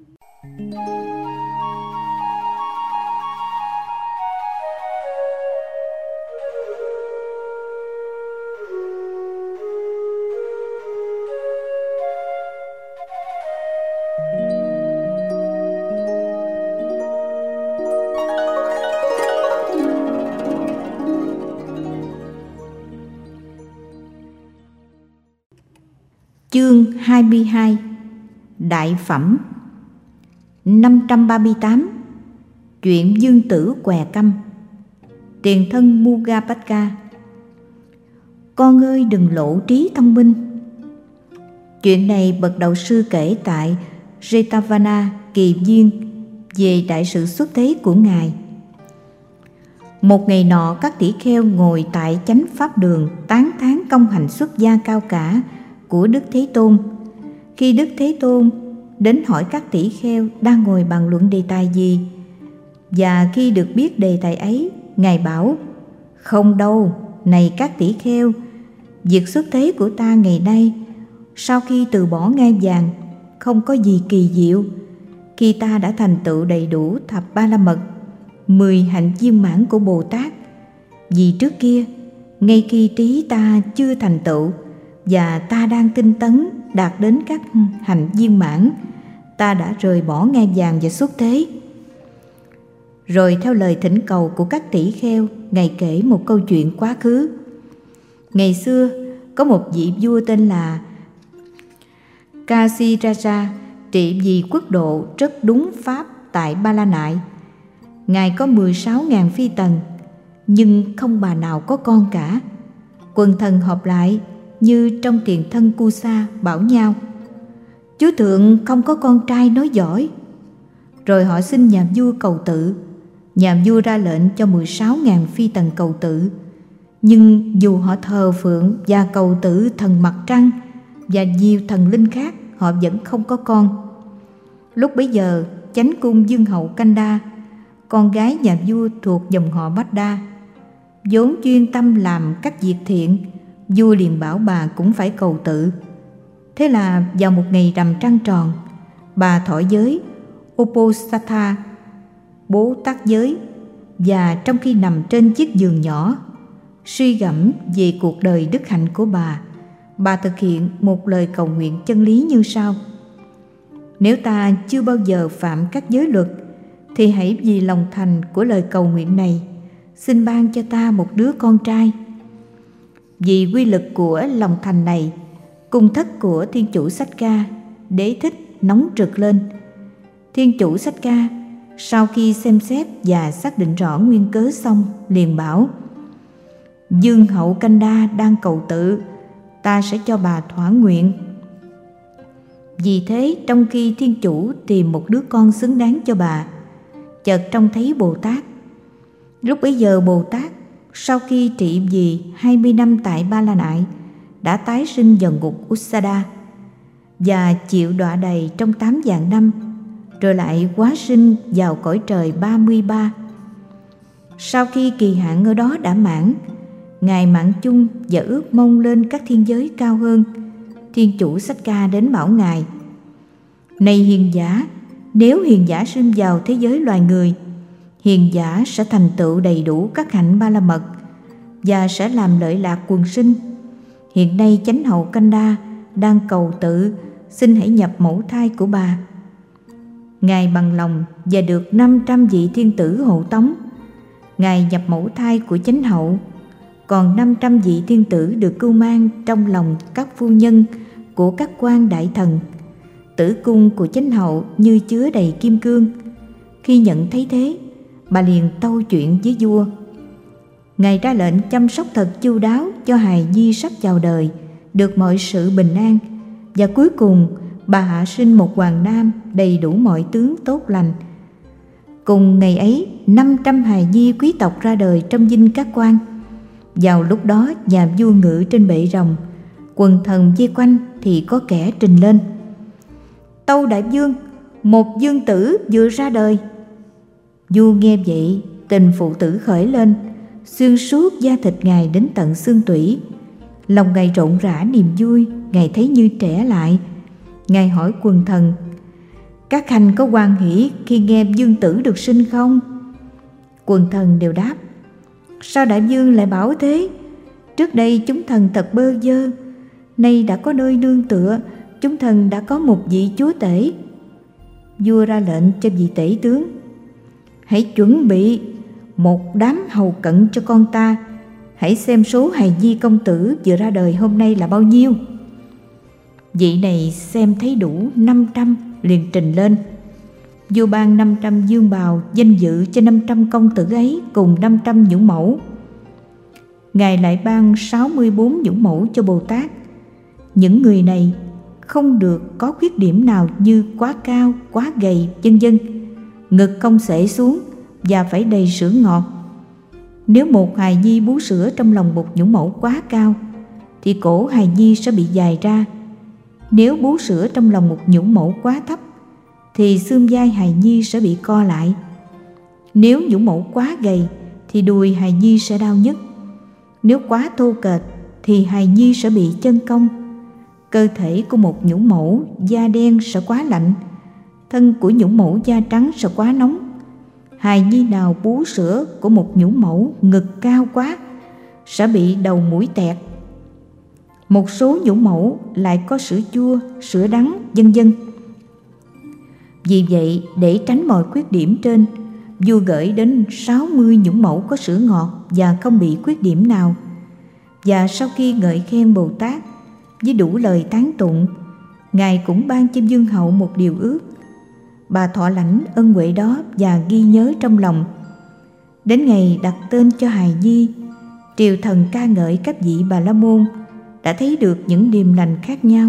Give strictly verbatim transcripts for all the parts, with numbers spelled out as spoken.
Chương hai mươi hai. Đại phẩm. Năm trăm ba mươi tám. Chuyện Dương Tử què câm. Tiền thân Mugapatka. Con ơi, đừng lộ trí thông minh. Chuyện này bậc đạo sư kể tại Jetavana Kỳ Viên về đại sự xuất thế của Ngài. Một ngày nọ, các tỷ kheo ngồi tại chánh pháp đường tán thán công hạnh xuất gia cao cả của Đức Thế Tôn. Khi Đức Thế Tôn đến hỏi các tỷ kheo đang ngồi bàn luận đề tài gì, và khi được biết đề tài ấy, Ngài bảo: không đâu, này các tỷ kheo, việc xuất thế của ta ngày nay sau khi từ bỏ ngai vàng không có gì kỳ diệu. Khi ta đã thành tựu đầy đủ thập ba la mật, mười hạnh viên mãn của Bồ Tát, vì trước kia ngay khi trí ta chưa thành tựu và ta đang tinh tấn đạt đến các hạnh viên mãn, ta đã rời bỏ ngai vàng và xuất thế. Rồi theo lời thỉnh cầu của các tỷ kheo, Ngài kể một câu chuyện quá khứ. Ngày xưa có một vị vua tên là Kasiraja trị vì quốc độ rất đúng pháp tại Ba La Nại. Ngài có mười sáu nghìn phi tần, nhưng không bà nào có con cả. Quần thần họp lại như trong tiền thân Kusa bảo nhau: chúa thượng không có con trai nói giỏi. Rồi họ xin nhà vua cầu tự. Nhà vua ra lệnh cho mười sáu nghìn phi tần cầu tự. Nhưng dù họ thờ phượng và cầu tự thần mặt trăng và nhiều thần linh khác, họ vẫn không có con. Lúc bấy giờ, chánh cung vương hậu Kanda, con gái nhà vua thuộc dòng họ Bada, vốn chuyên tâm làm các việc thiện, vua liền bảo bà cũng phải cầu tự. Thế là vào một ngày rằm trăng tròn, bà thọ giới Uposatha, bố tát giới, và trong khi nằm trên chiếc giường nhỏ, suy gẫm về cuộc đời đức hạnh của bà, bà thực hiện một lời cầu nguyện chân lý như sau: nếu ta chưa bao giờ phạm các giới luật, thì hãy vì lòng thành của lời cầu nguyện này, xin ban cho ta một đứa con trai. Vì quy lực của lòng thành này, cung thất của Thiên Chủ Sách Ca, Đế Thích nóng rực lên. Thiên Chủ Sách Ca sau khi xem xét và xác định rõ nguyên cớ xong, liền bảo: vương hậu Kanda đang cầu tự, ta sẽ cho bà thỏa nguyện. Vì thế, trong khi Thiên Chủ tìm một đứa con xứng đáng cho bà, chợt trông thấy Bồ Tát. Lúc bấy giờ Bồ Tát sau khi trị vì hai mươi năm tại Ba La Nại, đã tái sinh vào ngục Ussada và chịu đọa đầy trong tám vạn năm, rồi lại hóa sinh vào cõi trời ba mươi ba. Sau khi kỳ hạn ở đó đã mãn, Ngài mạng chung và ước mong lên các thiên giới cao hơn. Thiên Chủ Sách Ca đến bảo Ngài: này hiền giả, nếu hiền giả sinh vào thế giới loài người, hiền giả sẽ thành tựu đầy đủ các hạnh ba la mật và sẽ làm lợi lạc quần sinh. Hiện nay chánh hậu Kanda đang cầu tự, xin hãy nhập mẫu thai của bà. Ngài bằng lòng và được năm trăm vị thiên tử hộ tống. Ngài nhập mẫu thai của chánh hậu, còn năm trăm vị thiên tử được cưu mang trong lòng các phu nhân của các quan đại thần. Tử cung của chánh hậu như chứa đầy kim cương. Khi nhận thấy thế, bà liền tâu chuyện với vua. Ngài ra lệnh chăm sóc thật chu đáo cho hài nhi sắp chào đời, được mọi sự bình an, và cuối cùng bà hạ sinh một hoàng nam đầy đủ mọi tướng tốt lành. Cùng ngày ấy, năm trăm hài nhi quý tộc ra đời trong dinh các quan. Vào lúc đó, nhà vua ngự trên bệ rồng, quần thần vây quanh thì có kẻ trình lên: tâu đại vương, một vương tử vừa ra đời. Vua nghe vậy, tình phụ tử khởi lên, xuyên suốt da thịt Ngài đến tận xương tủy. Lòng Ngài rộn rã niềm vui, Ngài thấy như trẻ lại. Ngài hỏi quần thần: các khanh có hoan hỷ khi nghe vương tử được sinh không? Quần thần đều đáp: sao đại vương lại bảo thế? Trước đây chúng thần thật bơ vơ, nay đã có nơi nương tựa, chúng thần đã có một vị chúa tể. Vua ra lệnh cho vị tể tướng: hãy chuẩn bị một đám hầu cận cho con ta, hãy xem số hài nhi công tử vừa ra đời hôm nay là bao nhiêu. Vị này xem thấy đủ năm trăm liền trình lên. Vua ban năm trăm dương bào danh dự cho năm trăm công tử ấy cùng năm trăm nhũ mẫu. Ngài lại ban sáu mươi bốn nhũ mẫu cho Bồ Tát. Những người này không được có khuyết điểm nào như quá cao, quá gầy, vân vân, ngực không xệ xuống và phải đầy sữa ngọt. Nếu một hài nhi bú sữa trong lòng một nhũ mẫu quá cao thì cổ hài nhi sẽ bị dài ra. Nếu bú sữa trong lòng một nhũ mẫu quá thấp thì xương vai hài nhi sẽ bị co lại. Nếu nhũ mẫu quá gầy thì đùi hài nhi sẽ đau nhức. Nếu quá thô kệch thì hài nhi sẽ bị chân cong. Cơ thể của một nhũ mẫu da đen sẽ quá lạnh, thân của nhũ mẫu da trắng sẽ quá nóng. Hài nhi nào bú sữa của một nhũ mẫu ngực cao quá sẽ bị đầu mũi tẹt. Một số nhũ mẫu lại có sữa chua, sữa đắng, vân vân. Vì vậy, để tránh mọi khuyết điểm trên, vua gửi đến sáu mươi nhũ mẫu có sữa ngọt và không bị khuyết điểm nào. Và sau khi ngợi khen Bồ Tát với đủ lời tán tụng, Ngài cũng ban cho vương hậu một điều ước. Bà thọ lãnh ân huệ đó và ghi nhớ trong lòng. Đến ngày đặt tên cho hài nhi, triều thần ca ngợi các vị Bà La Môn đã thấy được những điềm lành khác nhau.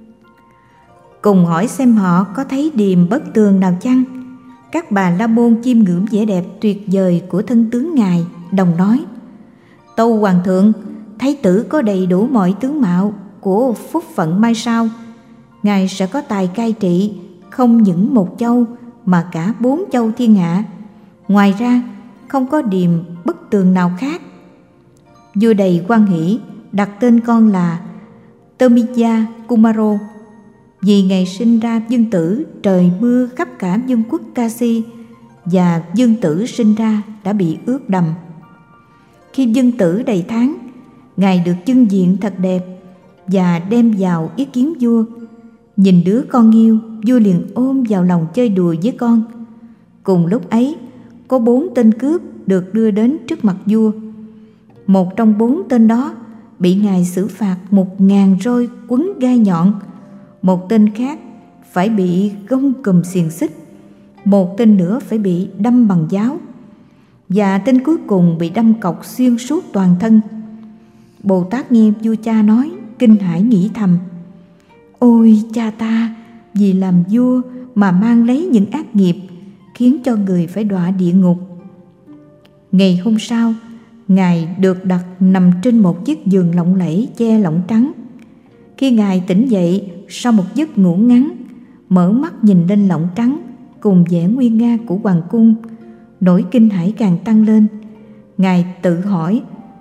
Cùng hỏi xem họ có thấy điềm bất tường nào chăng? Các Bà La Môn chiêm ngưỡng vẻ đẹp tuyệt vời của thân tướng Ngài, đồng nói: tâu hoàng thượng, thái tử có đầy đủ mọi tướng mạo của phúc phận mai sau. Ngài sẽ có tài cai trị không những một châu mà cả bốn châu thiên hạ. Ngoài ra không có điềm bất tường nào khác. Vua đầy hoan hỷ đặt tên con là Tomiya Kumaro. Vì ngày sinh ra vương tử, trời mưa khắp cả vương quốc Kashi và vương tử sinh ra đã bị ướt đầm. Khi vương tử đầy tháng, Ngài được trưng diện thật đẹp và đem vào ý kiến vua. Nhìn đứa con yêu, vua liền ôm vào lòng chơi đùa với con. Cùng lúc ấy, có bốn tên cướp được đưa đến trước mặt vua. Một trong bốn tên đó bị Ngài xử phạt một ngàn roi quấn gai nhọn. Một tên khác phải bị gông cùm xiềng xích. Một tên nữa phải bị đâm bằng giáo. Và tên cuối cùng bị đâm cọc xuyên suốt toàn thân. Bồ Tát nghe vua cha nói, kinh hãi nghĩ thầm: ôi cha ta, vì làm vua mà mang lấy những ác nghiệp, khiến cho người phải đọa địa ngục. Ngày hôm sau, Ngài được đặt nằm trên một chiếc giường lộng lẫy che lọng trắng. Khi Ngài tỉnh dậy sau một giấc ngủ ngắn, mở mắt nhìn lên lọng trắng cùng vẻ nguy nga của hoàng cung, nỗi kinh hãi càng tăng lên. Ngài tự hỏi: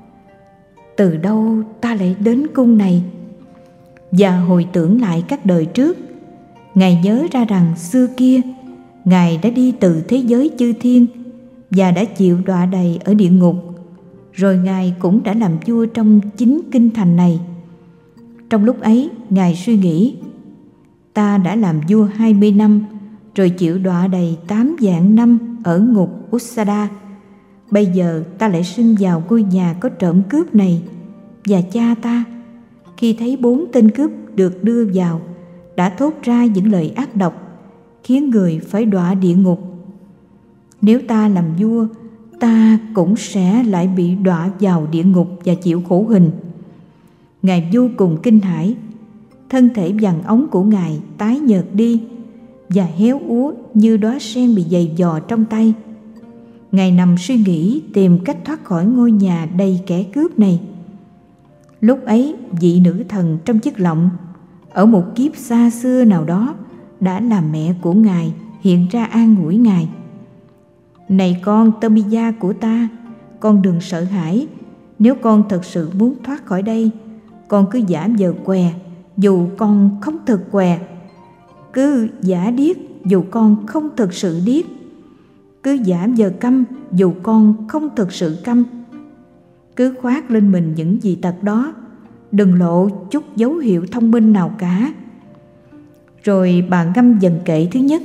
từ đâu ta lại đến cung này? Và hồi tưởng lại các đời trước, Ngài nhớ ra rằng xưa kia Ngài đã đi từ thế giới chư thiên và đã chịu đọa đầy ở địa ngục. Rồi Ngài cũng đã làm vua trong chính kinh thành này. Trong lúc ấy, Ngài suy nghĩ: ta đã làm vua hai mươi năm, rồi chịu đọa đầy tám vạn năm ở ngục Ussada. Bây giờ ta lại sinh vào ngôi nhà có trộm cướp này. Và cha ta, khi thấy bốn tên cướp được đưa vào, đã thốt ra những lời ác độc, khiến người phải đọa địa ngục. Nếu ta làm vua, ta cũng sẽ lại bị đọa vào địa ngục và chịu khổ hình. Ngài vô cùng kinh hãi. Thân thể vàng óng của Ngài tái nhợt đi và héo úa như đóa sen bị giày vò trong tay. Ngài nằm suy nghĩ tìm cách thoát khỏi ngôi nhà đầy kẻ cướp này. Lúc ấy, vị nữ thần trong chiếc lọng ở một kiếp xa xưa nào đó đã làm mẹ của Ngài hiện ra an ủi Ngài: này con Tomiya của ta, con đừng sợ hãi. Nếu con thật sự muốn thoát khỏi đây, con cứ giả vờ què, dù con không thật què. Cứ giả điếc dù con không thực sự điếc, cứ giả vờ câm dù con không thực sự câm. Cứ khoác lên mình những dị tật đó, đừng lộ chút dấu hiệu thông minh nào cả. Rồi bà ngâm dần kệ thứ nhất: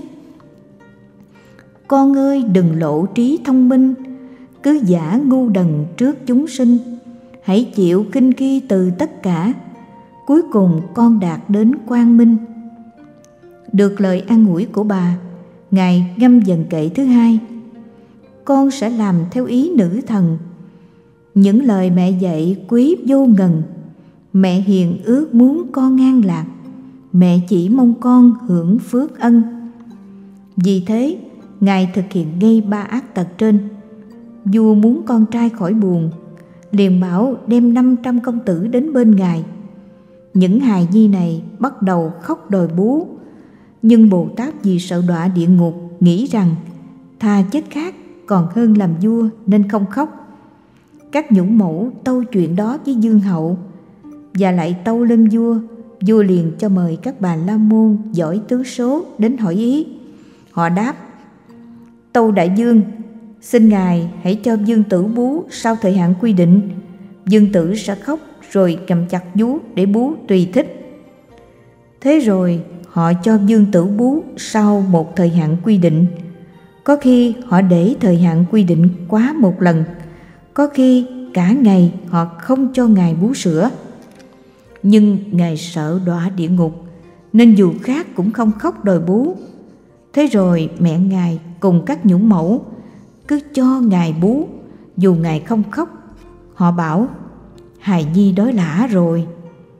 Con ơi, đừng lộ trí thông minh, cứ giả ngu đần trước chúng sinh. Hãy chịu kinh khi từ tất cả, cuối cùng con đạt đến quang minh. Được lời an ủi của bà, Ngài ngâm dần kệ thứ hai: Con sẽ làm theo ý nữ thần. Những lời mẹ dạy quý vô ngần. Mẹ hiền ước muốn con an lạc, mẹ chỉ mong con hưởng phước ân. Vì thế, Ngài thực hiện ngay ba ác tật trên. Vua muốn con trai khỏi buồn, liền bảo đem năm trăm công tử đến bên Ngài. Những hài nhi này bắt đầu khóc đòi bú, nhưng Bồ Tát vì sợ đọa địa ngục, nghĩ rằng thà chết khác còn hơn làm vua nên không khóc. Các nhũ mẫu tâu chuyện đó với Dương hậu và lại tâu lên vua. Vua liền cho mời các bà la môn giỏi tướng số đến hỏi ý. Họ đáp: Tâu đại vương, xin Ngài hãy cho vương tử bú sau thời hạn quy định. Vương tử sẽ khóc rồi cầm chặt vú để bú tùy thích. Thế rồi họ cho vương tử bú sau một thời hạn quy định. Có khi họ để thời hạn quy định quá một lần, có khi cả ngày họ không cho Ngài bú sữa. Nhưng Ngài sợ đọa địa ngục, nên dù khác cũng không khóc đòi bú. Thế rồi mẹ Ngài cùng các nhũ mẫu cứ cho Ngài bú, dù Ngài không khóc. Họ bảo: hài nhi đói lả rồi.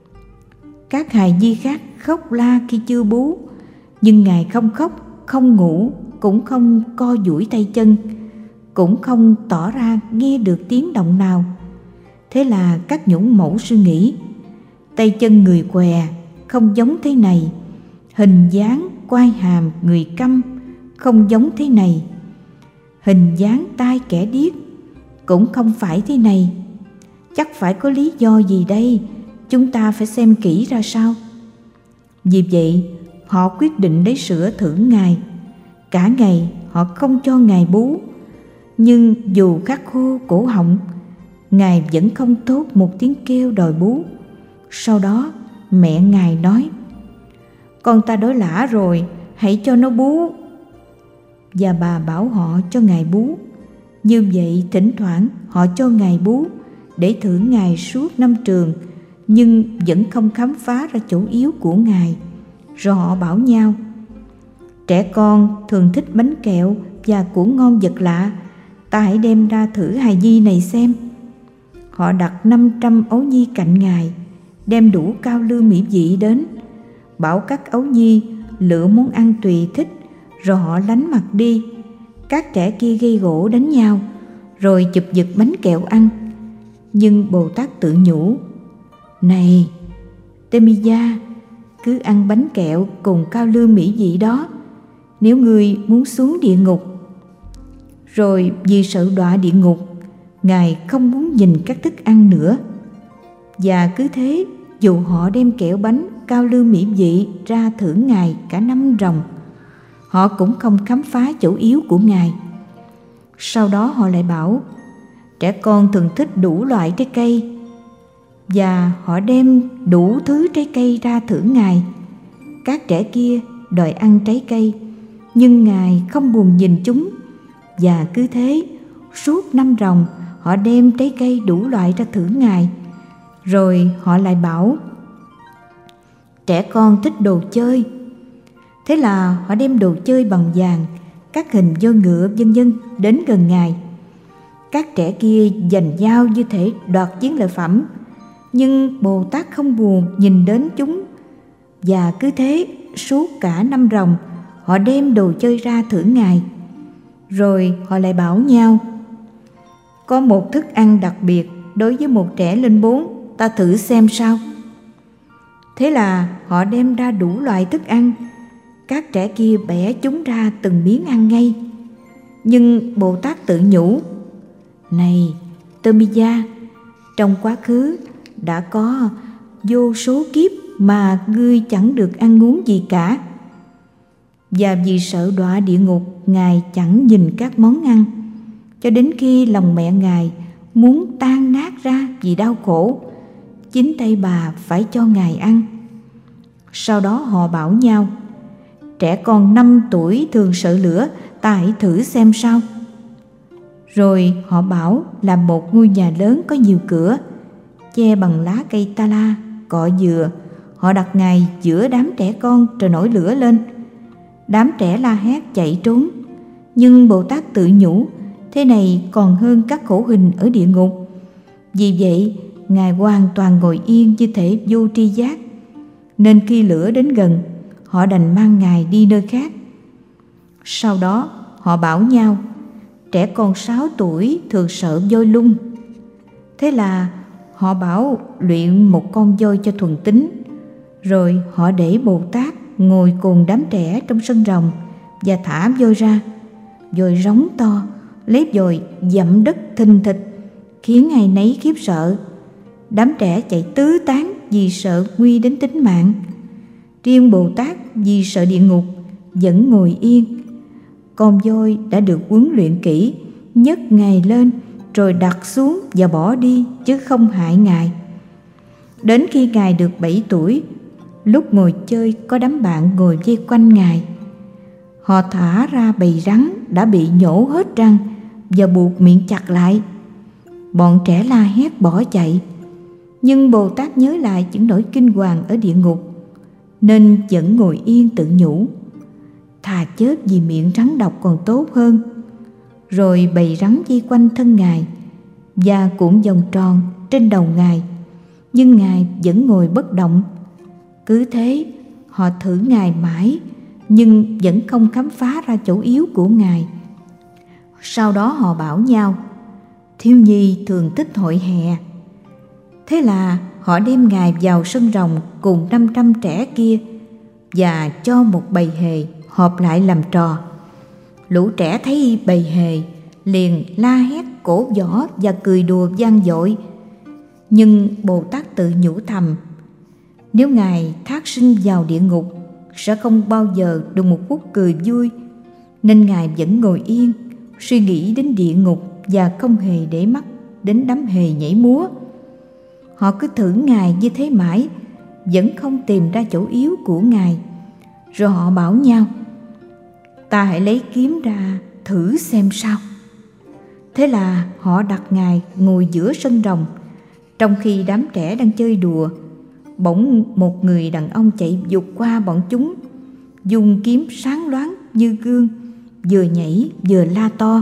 Các hài nhi khác khóc la khi chưa bú, nhưng Ngài không khóc, không ngủ, cũng không co duỗi tay chân, cũng không tỏ ra nghe được tiếng động nào. Thế là các nhũ mẫu suy nghĩ: tay chân người què không giống thế này, hình dáng quai hàm người câm không giống thế này, hình dáng tai kẻ điếc cũng không phải thế này. Chắc phải có lý do gì đây, chúng ta phải xem kỹ ra sao. Vì vậy họ quyết định lấy sữa thưởng Ngài. Cả ngày họ không cho Ngài bú, nhưng dù khát khô cổ họng, Ngài vẫn không thốt một tiếng kêu đòi bú. Sau đó mẹ Ngài nói: Con ta đói lả rồi, hãy cho nó bú. Và bà bảo họ cho Ngài bú. Như vậy thỉnh thoảng họ cho Ngài bú để thưởng Ngài suốt năm trường, nhưng vẫn không khám phá ra chỗ yếu của Ngài. Rồi họ bảo nhau: trẻ con thường thích bánh kẹo và của ngon vật lạ, ta hãy đem ra thử hài nhi này xem. Họ đặt năm trăm ấu nhi cạnh Ngài, đem đủ cao lương mỹ vị đến, bảo các ấu nhi lựa món ăn tùy thích, rồi họ lánh mặt đi. Các trẻ kia gây gổ đánh nhau, rồi chụp giật bánh kẹo ăn. Nhưng Bồ Tát tự nhủ: này Temiya, cứ ăn bánh kẹo cùng cao lương mỹ vị đó, nếu ngươi muốn xuống địa ngục. Rồi vì sợ đọa địa ngục, Ngài không muốn nhìn các thức ăn nữa. Và cứ thế, dù họ đem kẹo bánh cao lương mỹ vị ra thưởng Ngài cả năm ròng, họ cũng không khám phá chỗ yếu của Ngài. Sau đó họ lại bảo: trẻ con thường thích đủ loại trái cây, và họ đem đủ thứ trái cây ra thưởng Ngài. Các trẻ kia đòi ăn trái cây, nhưng Ngài không buồn nhìn chúng. Và cứ thế, suốt năm ròng họ đem trái cây đủ loại ra thưởng Ngài. Rồi họ lại bảo: trẻ con thích đồ chơi. Thế là họ đem đồ chơi bằng vàng, các hình voi ngựa vân vân đến gần Ngài. Các trẻ kia giành nhau như thể đoạt chiến lợi phẩm, nhưng Bồ Tát không buồn nhìn đến chúng. Và cứ thế, suốt cả năm ròng họ đem đồ chơi ra thưởng Ngài. Rồi họ lại bảo nhau: có một thức ăn đặc biệt đối với một trẻ lên bốn, ta thử xem sao. Thế là họ đem ra đủ loại thức ăn. Các trẻ kia bẻ chúng ra từng miếng ăn ngay. Nhưng Bồ Tát tự nhủ: này Temiya, trong quá khứ đã có vô số kiếp mà ngươi chẳng được ăn uống gì cả. Và vì sợ đọa địa ngục, Ngài chẳng nhìn các món ăn, cho đến khi lòng mẹ Ngài muốn tan nát ra vì đau khổ, chính tay bà phải cho Ngài ăn. Sau đó họ bảo nhau: trẻ con năm tuổi thường sợ lửa, ta hãy thử xem sao. Rồi họ bảo làm một ngôi nhà lớn có nhiều cửa, che bằng lá cây ta la, cọ dừa. Họ đặt Ngài giữa đám trẻ con rồi nổi lửa lên. Đám trẻ la hét chạy trốn, nhưng Bồ Tát tự nhủ thế này còn hơn các khổ hình ở địa ngục. Vì vậy Ngài hoàn toàn ngồi yên như thể vô tri giác, nên khi lửa đến gần, họ đành mang Ngài đi nơi khác. Sau đó họ bảo nhau: trẻ con sáu tuổi thường sợ voi lung. Thế là họ bảo luyện một con voi cho thuần tính. Rồi họ để Bồ Tát ngồi cùng đám trẻ trong sân rồng và thả voi ra. Voi rống to, lấy voi dẫm đất thình thịch, khiến ai nấy khiếp sợ. Đám trẻ chạy tứ tán vì sợ nguy đến tính mạng. Riêng Bồ Tát vì sợ địa ngục vẫn ngồi yên. Con voi đã được huấn luyện kỹ, nhấc Ngài lên rồi đặt xuống và bỏ đi, chứ không hại Ngài. Đến khi Ngài được bảy tuổi, lúc ngồi chơi có đám bạn ngồi vây quanh Ngài. Họ thả ra bầy rắn đã bị nhổ hết răng và buộc miệng chặt lại. Bọn trẻ la hét bỏ chạy, nhưng Bồ Tát nhớ lại những nỗi kinh hoàng ở địa ngục, nên vẫn ngồi yên tự nhủ: thà chết vì miệng rắn độc còn tốt hơn. Rồi bầy rắn vây quanh thân Ngài và cuộn vòng tròn trên đầu Ngài, nhưng Ngài vẫn ngồi bất động. Cứ thế họ thử Ngài mãi, nhưng vẫn không khám phá ra chỗ yếu của Ngài. Sau đó họ bảo nhau: thiếu nhi thường thích hội hè. Thế là họ đem Ngài vào sân rồng cùng năm trăm trẻ kia và cho một bầy hề họp lại làm trò. Lũ trẻ thấy bầy hề liền la hét, cổ võ và cười đùa vang dội. Nhưng Bồ Tát tự nhủ thầm: nếu Ngài thác sinh vào địa ngục sẽ không bao giờ được một phút cười vui, nên Ngài vẫn ngồi yên suy nghĩ đến địa ngục và không hề để mắt đến đám hề nhảy múa. Họ cứ thử Ngài như thế mãi, vẫn không tìm ra chỗ yếu của Ngài. Rồi họ bảo nhau: ta hãy lấy kiếm ra thử xem sao. Thế là họ đặt Ngài ngồi giữa sân rồng. Trong khi đám trẻ đang chơi đùa, bỗng một người đàn ông chạy vụt qua bọn chúng, dùng kiếm sáng loáng như gương, vừa nhảy vừa la to: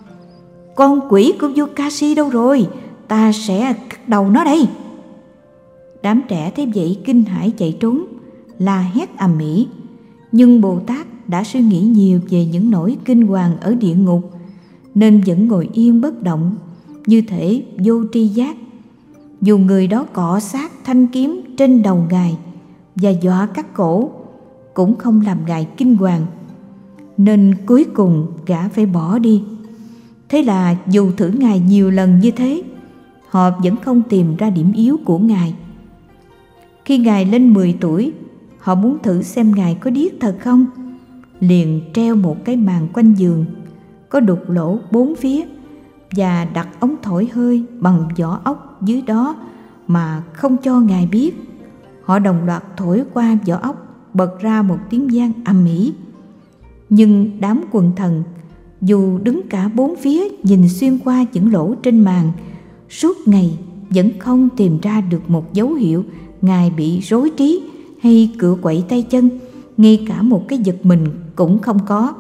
con quỷ của vua Ca-si đâu rồi? Ta sẽ cắt đầu nó đây. Đám trẻ thấy vậy kinh hãi chạy trốn, la hét ầm ĩ. Nhưng Bồ Tát đã suy nghĩ nhiều về những nỗi kinh hoàng ở địa ngục, nên vẫn ngồi yên bất động, như thể vô tri giác. Dù người đó cọ sát thanh kiếm trên đầu Ngài và dọa cắt cổ, cũng không làm Ngài kinh hoàng, nên cuối cùng gã phải bỏ đi. Thế là dù thử Ngài nhiều lần như thế, họ vẫn không tìm ra điểm yếu của Ngài. Khi Ngài lên mười tuổi, họ muốn thử xem Ngài có điếc thật không. Liền treo một cái màn quanh giường, có đục lỗ bốn phía, và đặt ống thổi hơi bằng vỏ ốc dưới đó mà không cho Ngài biết. Họ đồng loạt thổi qua vỏ ốc, bật ra một tiếng vang ầm ĩ. Nhưng đám quần thần, dù đứng cả bốn phía nhìn xuyên qua những lỗ trên màn, suốt ngày vẫn không tìm ra được một dấu hiệu Ngài bị rối trí hay cựa quậy tay chân, ngay cả một cái giật mình cũng không có.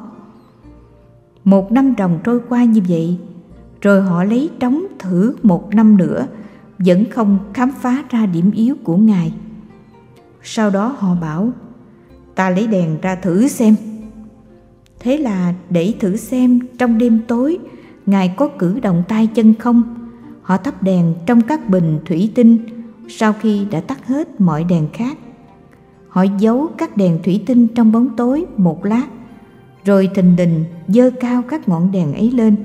Một năm ròng trôi qua như vậy, rồi họ lấy trống thử một năm nữa, vẫn không khám phá ra điểm yếu của Ngài. Sau đó họ bảo: ta lấy đèn ra thử xem. Thế là để thử xem trong đêm tối Ngài có cử động tay chân không. Họ thắp đèn trong các bình thủy tinh sau khi đã tắt hết mọi đèn khác. Họ giấu các đèn thủy tinh trong bóng tối một lát, rồi thình lình giơ cao các ngọn đèn ấy lên,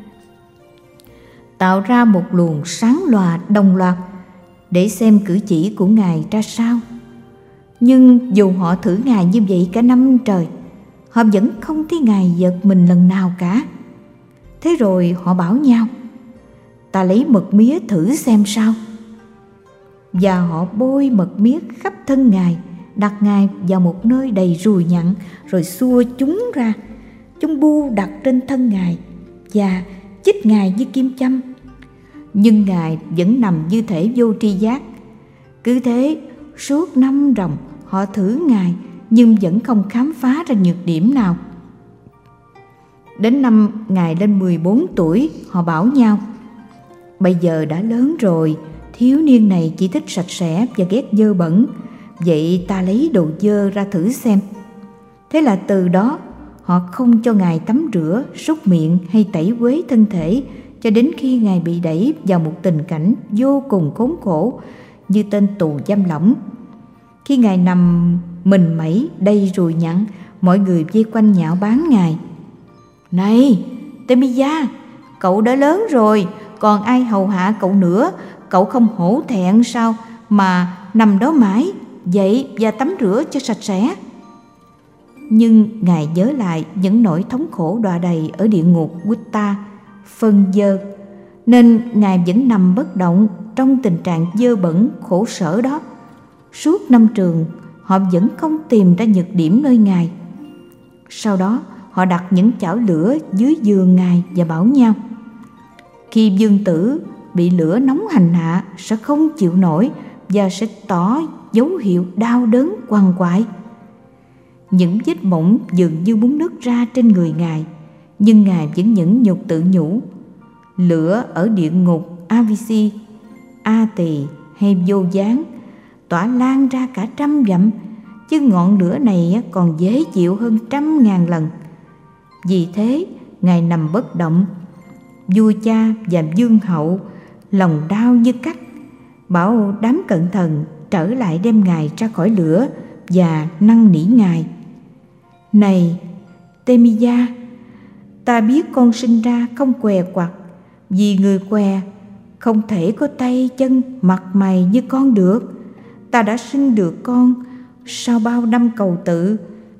tạo ra một luồng sáng lòa đồng loạt để xem cử chỉ của Ngài ra sao. Nhưng dù họ thử Ngài như vậy cả năm trời, họ vẫn không thấy Ngài giật mình lần nào cả. Thế rồi họ bảo nhau: ta lấy mật mía thử xem sao. Và họ bôi mật mía khắp thân Ngài, đặt Ngài vào một nơi đầy ruồi nhặn, rồi xua chúng ra. Chúng bu đặt trên thân Ngài và chích Ngài như kim châm. Nhưng Ngài vẫn nằm như thể vô tri giác. Cứ thế suốt năm ròng họ thử Ngài, nhưng vẫn không khám phá ra nhược điểm nào. Đến năm Ngài lên mười bốn tuổi, họ bảo nhau: bây giờ đã lớn rồi, thiếu niên này chỉ thích sạch sẽ và ghét dơ bẩn, vậy ta lấy đồ dơ ra thử xem. Thế là từ đó họ không cho Ngài tắm rửa, súc miệng hay tẩy uế thân thể, cho đến khi Ngài bị đẩy vào một tình cảnh vô cùng khốn khổ, như tên tù giam lỏng. Khi Ngài nằm mình mẩy đầy ruồi nhặn, mọi người vây quanh nhạo báng Ngài: này Temija, cậu đã lớn rồi, còn ai hầu hạ cậu nữa? Cậu không hổ thẹn sao mà nằm đó mãi? Dậy và tắm rửa cho sạch sẽ. Nhưng Ngài nhớ lại những nỗi thống khổ đọa đầy ở địa ngục Quýt-ta, phân dơ, nên Ngài vẫn nằm bất động trong tình trạng dơ bẩn khổ sở đó. Suốt năm trường, họ vẫn không tìm ra nhược điểm nơi Ngài. Sau đó họ đặt những chảo lửa dưới giường Ngài và bảo nhau: khi vương tử bị lửa nóng hành hạ sẽ không chịu nổi và sẽ tỏ dấu hiệu đau đớn quằn quại. Những vết bỏng dường như muốn nứt ra trên người Ngài, nhưng Ngài vẫn nhẫn nhục tự nhủ: lửa ở địa ngục Avisi, A Tỳ hay Vô Gián tỏa lan ra cả trăm dặm, chứ ngọn lửa này còn dễ chịu hơn trăm ngàn lần. Vì thế Ngài nằm bất động. Vua cha và vương hậu lòng đau như cắt, bảo đám cận thần trở lại đem Ngài ra khỏi lửa và năn nỉ Ngài: này Temija, ta biết con sinh ra không què quặt, vì người què không thể có tay chân mặt mày như con được. Ta đã sinh được con sau bao năm cầu tự.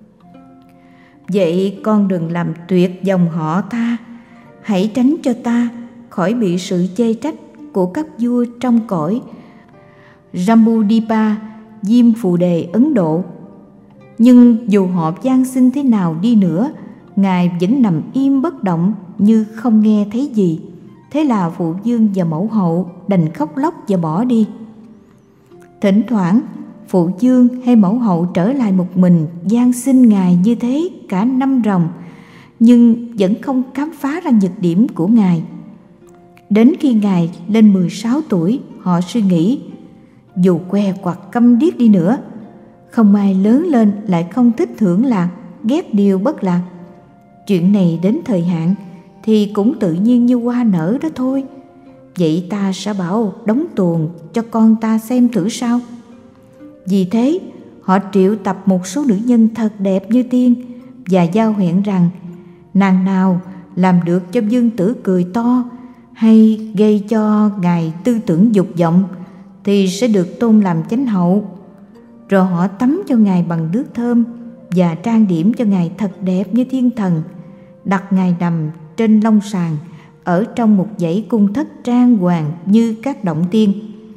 Vậy con đừng làm tuyệt dòng họ ta, hãy tránh cho ta khỏi bị sự chê trách của các vua trong cõi Jambudvipa, Diêm Phù Đề, Ấn Độ. Nhưng dù họ van xin thế nào đi nữa, Ngài vẫn nằm im bất động như không nghe thấy gì. Thế là phụ vương và mẫu hậu đành khóc lóc và bỏ đi. Thỉnh thoảng phụ vương hay mẫu hậu trở lại một mình van xin Ngài như thế cả năm ròng, nhưng vẫn không khám phá ra nhược điểm của Ngài. Đến khi Ngài lên mười sáu tuổi, họ suy nghĩ: dù què quặt câm điếc đi nữa, không ai lớn lên lại không thích hưởng lạc, ghét điều bất lạc. Chuyện này đến thời hạn thì cũng tự nhiên như hoa nở đó thôi. Vậy ta sẽ bảo đóng tuồng cho con ta xem thử sao. Vì thế họ triệu tập một số nữ nhân thật đẹp như tiên và giao hẹn rằng nàng nào làm được cho vương tử cười to hay gây cho Ngài tư tưởng dục vọng thì sẽ được tôn làm chánh hậu. Rồi họ tắm cho Ngài bằng nước thơm và trang điểm cho Ngài thật đẹp như thiên thần, đặt Ngài nằm trên long sàng ở trong một dãy cung thất trang hoàng như các động tiên.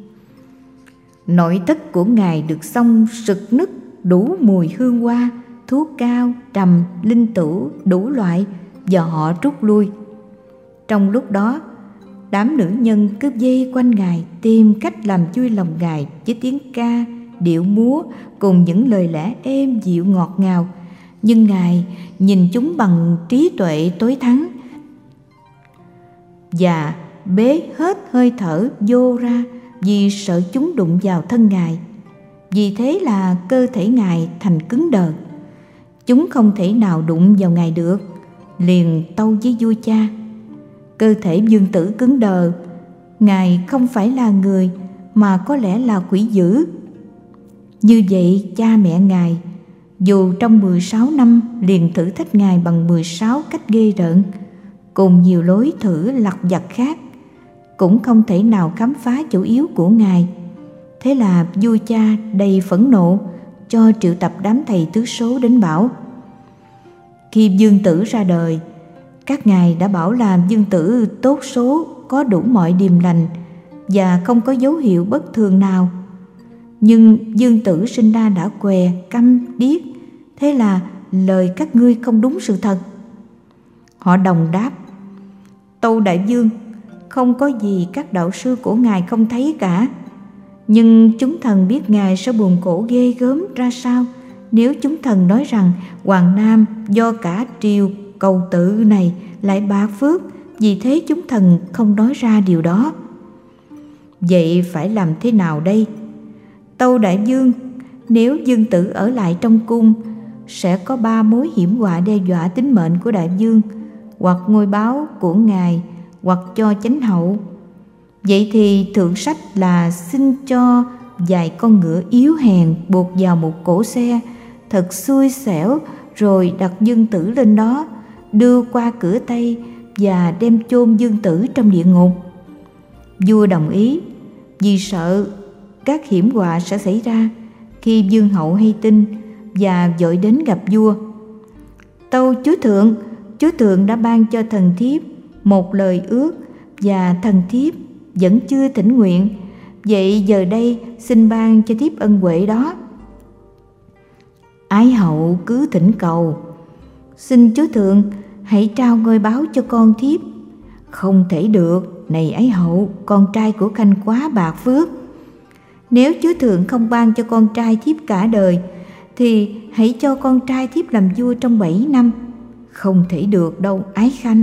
Nội thất của Ngài được xông sực nức đủ mùi hương hoa, thuốc cao, trầm, linh tửu đủ loại, và họ rút lui. Trong lúc đó, đám nữ nhân cứ vây quanh Ngài tìm cách làm vui lòng Ngài với tiếng ca, điệu múa cùng những lời lẽ êm dịu ngọt ngào. Nhưng Ngài nhìn chúng bằng trí tuệ tối thắng và bế hết hơi thở vô ra vì sợ chúng đụng vào thân Ngài. Vì thế là cơ thể Ngài thành cứng đờ. Chúng không thể nào đụng vào Ngài được. Liền tâu với vua cha: cơ thể vương tử cứng đờ, Ngài không phải là người mà có lẽ là quỷ dữ. Như vậy cha mẹ Ngài dù trong mười sáu năm liền thử thách Ngài bằng mười sáu cách ghê rợn, cùng nhiều lối thử lặt vặt khác, cũng không thể nào khám phá chỗ yếu của Ngài. Thế là vua cha đầy phẫn nộ cho triệu tập đám thầy tứ số đến bảo: Khi Dương Tử ra đời, các ngài đã bảo là Dương Tử tốt số, có đủ mọi điềm lành và không có dấu hiệu bất thường nào. Nhưng Dương Tử sinh ra đã què, câm, điếc, thế là lời các ngươi không đúng sự thật. Họ đồng đáp: Tâu đại vương, không có gì các đạo sư của ngài không thấy cả. Nhưng chúng thần biết ngài sẽ buồn khổ ghê gớm ra sao nếu chúng thần nói rằng Hoàng Nam do cả triều cầu tự này lại bạc phước, vì thế chúng thần không nói ra điều đó. Vậy phải làm thế nào đây? Tâu đại vương, nếu Dương Tử ở lại trong cung, sẽ có ba mối hiểm họa đe dọa tính mệnh của đại vương, hoặc ngôi báo của ngài, hoặc cho chánh hậu. Vậy thì thượng sách là xin cho vài con ngựa yếu hèn buộc vào một cỗ xe thật xui xẻo, rồi đặt Dương Tử lên đó, đưa qua cửa Tây và đem chôn Dương Tử trong địa ngục. Vua đồng ý, vì sợ các hiểm họa sẽ xảy ra. Khi vương hậu hay tin và vội đến gặp vua: Tâu chúa thượng, chúa thượng đã ban cho thần thiếp một lời ước và thần thiếp vẫn chưa thỉnh nguyện, vậy giờ đây xin ban cho thiếp ân huệ đó. Ái hậu cứ thỉnh cầu: Xin chúa thượng hãy trao ngôi báo cho con thiếp. Không thể được, này ái hậu, con trai của khanh quá bạc phước. Nếu chúa thượng không ban cho con trai thiếp cả đời, thì hãy cho con trai thiếp làm vua trong bảy năm. Không thể được đâu ái khanh.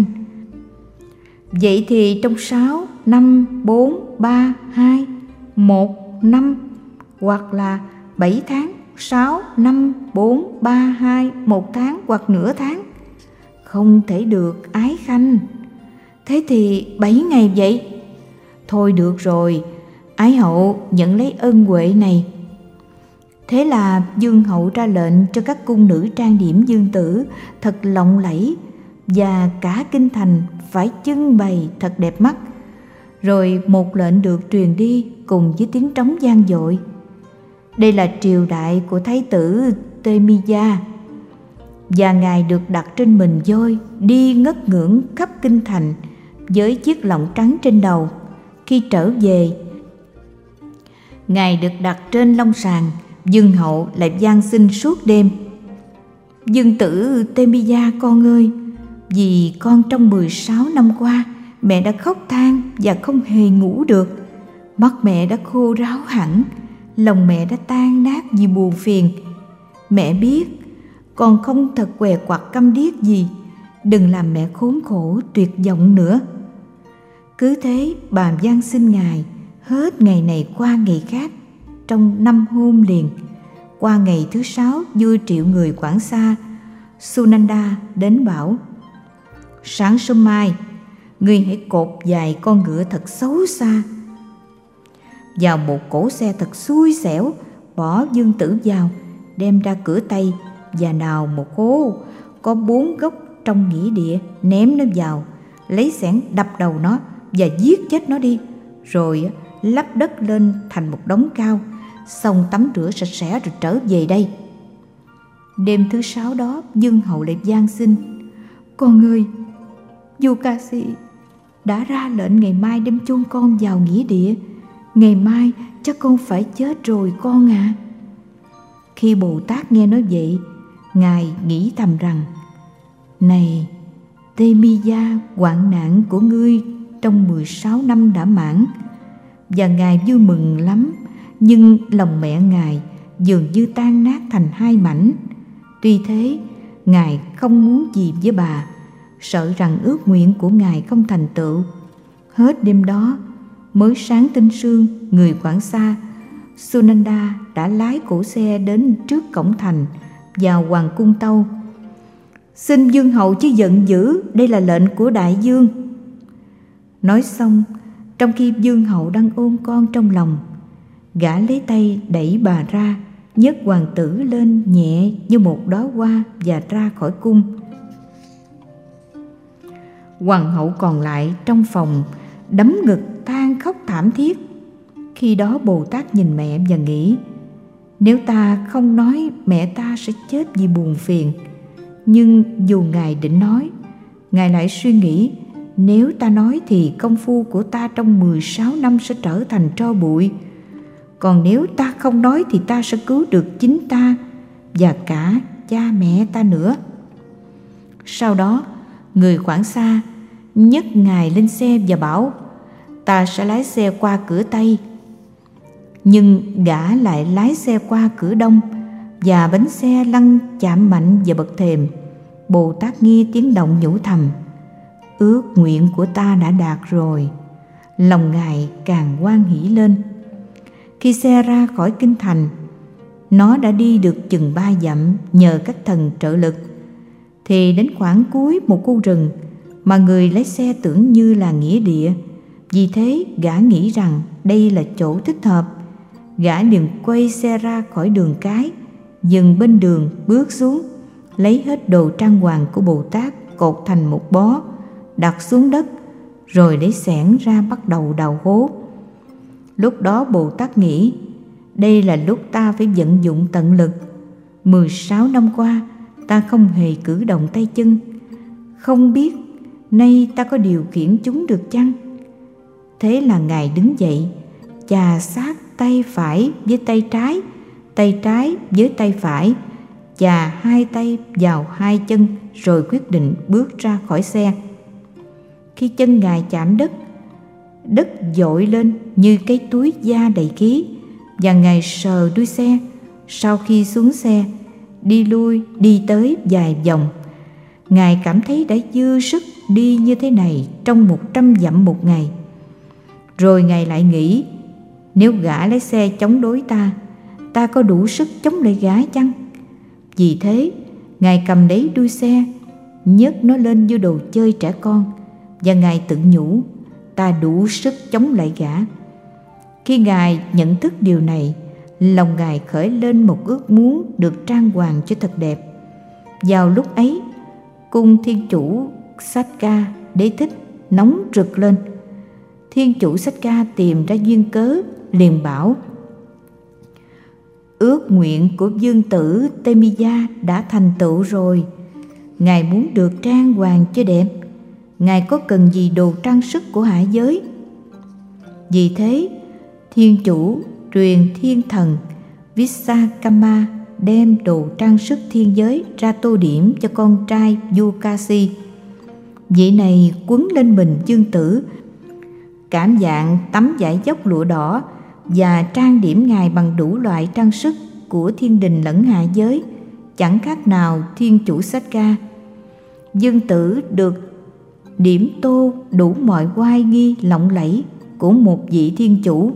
Vậy thì trong sáu, năm, bốn, ba, hai, một, năm, hoặc là bảy tháng, sáu, năm, bốn, ba, hai, một tháng hoặc nửa tháng. Không thể được ái khanh. Thế thì bảy ngày vậy. Thôi được rồi, ái hậu nhận lấy ân huệ này. Thế là vương hậu ra lệnh cho các cung nữ trang điểm Dương Tử thật lộng lẫy, và cả kinh thành phải trưng bày thật đẹp mắt. Rồi một lệnh được truyền đi cùng với tiếng trống vang dội. Đây là triều đại của thái tử Tê-mi-gia, và ngài được đặt trên mình voi, đi ngất ngưỡng khắp kinh thành với chiếc lọng trắng trên đầu. Khi trở về, ngài được đặt trên long sàng, vương hậu lại van xin suốt đêm: Dương Tử Tê-mi-gia con ơi, vì con trong mười sáu năm qua mẹ đã khóc than và không hề ngủ được. Mắt mẹ đã khô ráo hẳn, lòng mẹ đã tan nát vì buồn phiền. Mẹ biết con không thật què quặt câm điếc gì, đừng làm mẹ khốn khổ tuyệt vọng nữa. Cứ thế bà van xin ngài hết ngày này qua ngày khác trong năm hôm liền. Qua ngày thứ sáu, vua triệu người quản xa Sunanda đến bảo: Sáng sớm mai, ngươi hãy cột vài con ngựa thật xấu xa vào một cỗ xe thật xui xẻo, bỏ Dương Tử vào, đem ra cửa Tây và đào một hố có bốn gốc trong nghĩa địa, ném nó vào, lấy xẻng đập đầu nó và giết chết nó đi, rồi lấp đất lên thành một đống cao, xong tắm rửa sạch sẽ rồi trở về đây. Đêm thứ sáu đó, vương hậu lại van xin: Con ơi, vua Ca Si đã ra lệnh ngày mai đem chôn con vào nghĩa địa. Ngày mai chắc con phải chết rồi con ạ. À. Khi Bồ Tát nghe nói vậy, ngài nghĩ thầm rằng: Này Tê-mi-gia, hoạn nạn của ngươi trong mười sáu năm đã mãn. Và ngài vui mừng lắm, nhưng lòng mẹ ngài dường như tan nát thành hai mảnh. Tuy thế, ngài không muốn gì với bà, sợ rằng ước nguyện của ngài không thành tựu. Hết đêm đó, mới sáng tinh sương, người quản xa Sunanda đã lái cỗ xe đến trước cổng thành, vào hoàng cung tâu: Xin vương hậu chứ giận dữ, đây là lệnh của đại vương. Nói xong, trong khi vương hậu đang ôm con trong lòng, gã lấy tay đẩy bà ra, nhấc hoàng tử lên nhẹ như một đóa hoa và ra khỏi cung. Hoàng hậu còn lại trong phòng đấm ngực than khóc thảm thiết. Khi đó Bồ Tát nhìn mẹ và nghĩ: Nếu ta không nói, mẹ ta sẽ chết vì buồn phiền. Nhưng dù Ngài định nói, Ngài lại suy nghĩ, nếu ta nói thì công phu của ta trong mười sáu năm sẽ trở thành tro bụi. Còn nếu ta không nói thì ta sẽ cứu được chính ta và cả cha mẹ ta nữa. Sau đó, người quản xa nhấc Ngài lên xe và bảo, ta sẽ lái xe qua cửa Tây. Nhưng gã lại lái xe qua cửa Đông, và bánh xe lăn chạm mạnh vào bậc thềm. Bồ Tát nghe tiếng động nhủ thầm, ước nguyện của ta đã đạt rồi. Lòng Ngài càng hoan hỷ lên. Khi xe ra khỏi kinh thành, nó đã đi được chừng ba dặm nhờ các thần trợ lực. Thì đến khoảng cuối một khu rừng mà người lái xe tưởng như là nghĩa địa. Vì thế gã nghĩ rằng đây là chỗ thích hợp. Gã liền quay xe ra khỏi đường cái, dừng bên đường, bước xuống, lấy hết đồ trang hoàng của Bồ Tát cột thành một bó, đặt xuống đất, rồi lấy xẻng ra bắt đầu đào hố. Lúc đó Bồ Tát nghĩ, đây là lúc ta phải vận dụng tận lực. Mười sáu năm qua ta không hề cử động tay chân, không biết nay ta có điều khiển chúng được chăng? Thế là Ngài đứng dậy, chà sát tay phải với tay trái, tay trái với tay phải, chà hai tay vào hai chân, rồi quyết định bước ra khỏi xe. Khi chân Ngài chạm đất, đất dội lên như cái túi da đầy khí, và Ngài sờ đuôi xe. Sau khi xuống xe, đi lui đi tới vài vòng, Ngài cảm thấy đã dư sức đi như thế này trong một trăm dặm một ngày. Rồi Ngài lại nghĩ, nếu gã lái xe chống đối ta, ta có đủ sức chống lại gã chăng? Vì thế Ngài cầm lấy đuôi xe, nhấc nó lên như đồ chơi trẻ con, và Ngài tự nhủ, ta đủ sức chống lại gã. Khi Ngài nhận thức điều này, lòng Ngài khởi lên một ước muốn được trang hoàng cho thật đẹp. Vào lúc ấy, cung Thiên Chủ Sakka Đế Thích nóng rực lên. Thiên Chủ Sakka tìm ra duyên cớ, liền bảo, ước nguyện của vương tử Temiya đã thành tựu rồi. Ngài muốn được trang hoàng cho đẹp, Ngài có cần gì đồ trang sức của hạ giới? Vì thế, Thiên Chủ truyền thiên thần Vishakama đem đồ trang sức thiên giới ra tô điểm cho con trai Yukasi. Vị này quấn lên mình vương tử, cảm dạng tấm vải dốc lụa đỏ, và trang điểm Ngài bằng đủ loại trang sức của thiên đình lẫn hạ giới, chẳng khác nào Thiên Chủ Sakka. Dương tử được điểm tô đủ mọi oai nghi lộng lẫy của một vị thiên chủ.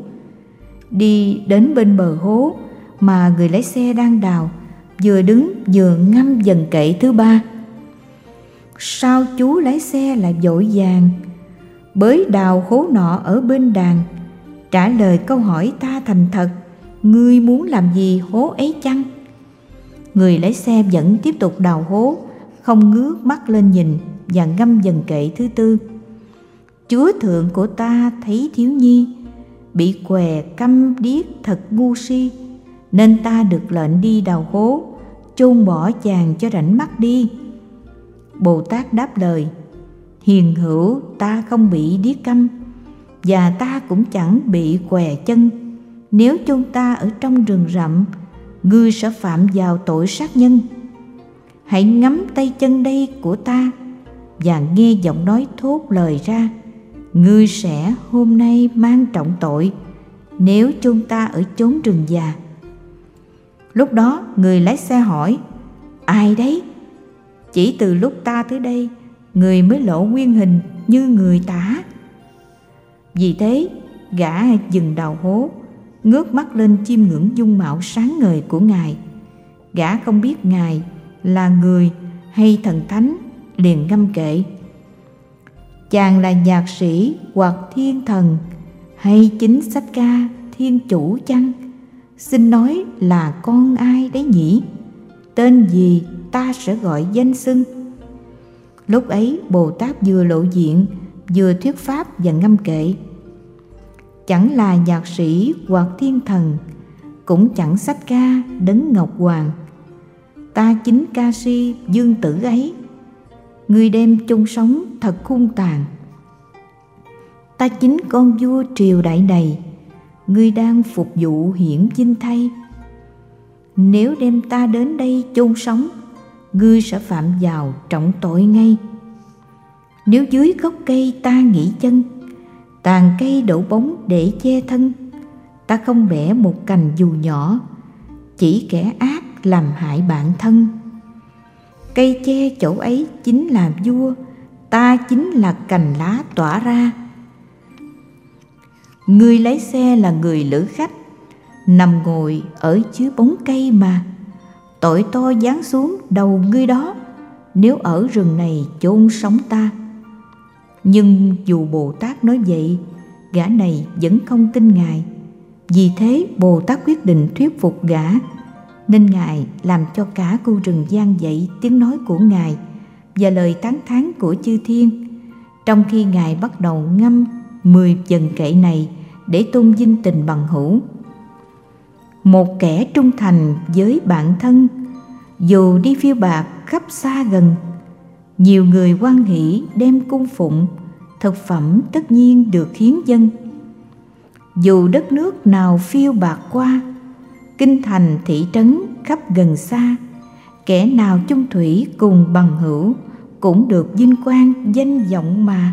Đi đến bên bờ hố mà người lái xe đang đào, vừa đứng vừa ngâm dần kệ thứ ba. Sao chú lái xe lại vội vàng bới đào hố nọ ở bên đàn? Trả lời câu hỏi ta thành thật, ngươi muốn làm gì hố ấy chăng? Người lái xe vẫn tiếp tục đào hố, không ngước mắt lên nhìn, và ngâm dần kệ thứ tư. Chúa thượng của ta thấy thiếu nhi bị què câm điếc thật ngu si, nên ta được lệnh đi đào hố, chôn bỏ chàng cho rảnh mắt đi. Bồ Tát đáp lời, hiền hữu, ta không bị điếc câm, và ta cũng chẳng bị què chân. Nếu chôn ta ở trong rừng rậm, ngươi sẽ phạm vào tội sát nhân. Hãy ngắm tay chân đây của ta, và nghe giọng nói thốt lời ra, ngươi sẽ hôm nay mang trọng tội nếu chôn ta ở chốn rừng già. Lúc đó người lái xe hỏi, ai đấy? Chỉ từ lúc ta tới đây, người mới lộ nguyên hình như người tả. Vì thế gã dừng đào hố, ngước mắt lên chiêm ngưỡng dung mạo sáng ngời của Ngài. Gã không biết Ngài là người hay thần thánh, liền ngâm kệ, chàng là nhạc sĩ hoặc thiên thần hay chính Sakka Thiên Chủ chăng? Xin nói là con ai đấy nhỉ? Tên gì ta sẽ gọi danh xưng? Lúc ấy Bồ Tát vừa lộ diện, vừa thuyết pháp và ngâm kệ, chẳng là nhạc sĩ hoặc thiên thần, cũng chẳng Sakka Đấng Ngọc Hoàng. ta chính ca si dương tử ấy, ngươi đem chung sống thật hung tàn. Ta chính con vua triều đại này, ngươi đang phục vụ hiển vinh thay. Nếu đem ta đến đây chôn sống, ngươi sẽ phạm vào trọng tội ngay. Nếu dưới gốc cây ta nghỉ chân, tàn cây đổ bóng để che thân, ta không bẻ một cành dù nhỏ, chỉ kẻ ác làm hại bạn thân. Cây che chỗ ấy chính là vua, ta chính là cành lá tỏa ra. Ngươi lái xe là người lữ khách, nằm ngồi ở dưới bóng cây mà. Tội to giáng xuống đầu ngươi đó, nếu ở rừng này chôn sống ta. Nhưng dù Bồ Tát nói vậy, gã này vẫn không tin Ngài. Vì thế Bồ Tát quyết định thuyết phục gã, nên Ngài làm cho cả khu rừng vang dậy tiếng nói của Ngài và lời tán thán của chư thiên, trong khi Ngài bắt đầu ngâm mười vần kệ này để tôn vinh tình bằng hữu. Một kẻ trung thành với bạn thân, dù đi phiêu bạt khắp xa gần, nhiều người hoan hỷ đem cung phụng, thực phẩm tất nhiên được hiến dâng. Dù đất nước nào phiêu bạt qua, kinh thành thị trấn khắp gần xa, kẻ nào chung thủy cùng bằng hữu cũng được vinh quang danh vọng mà.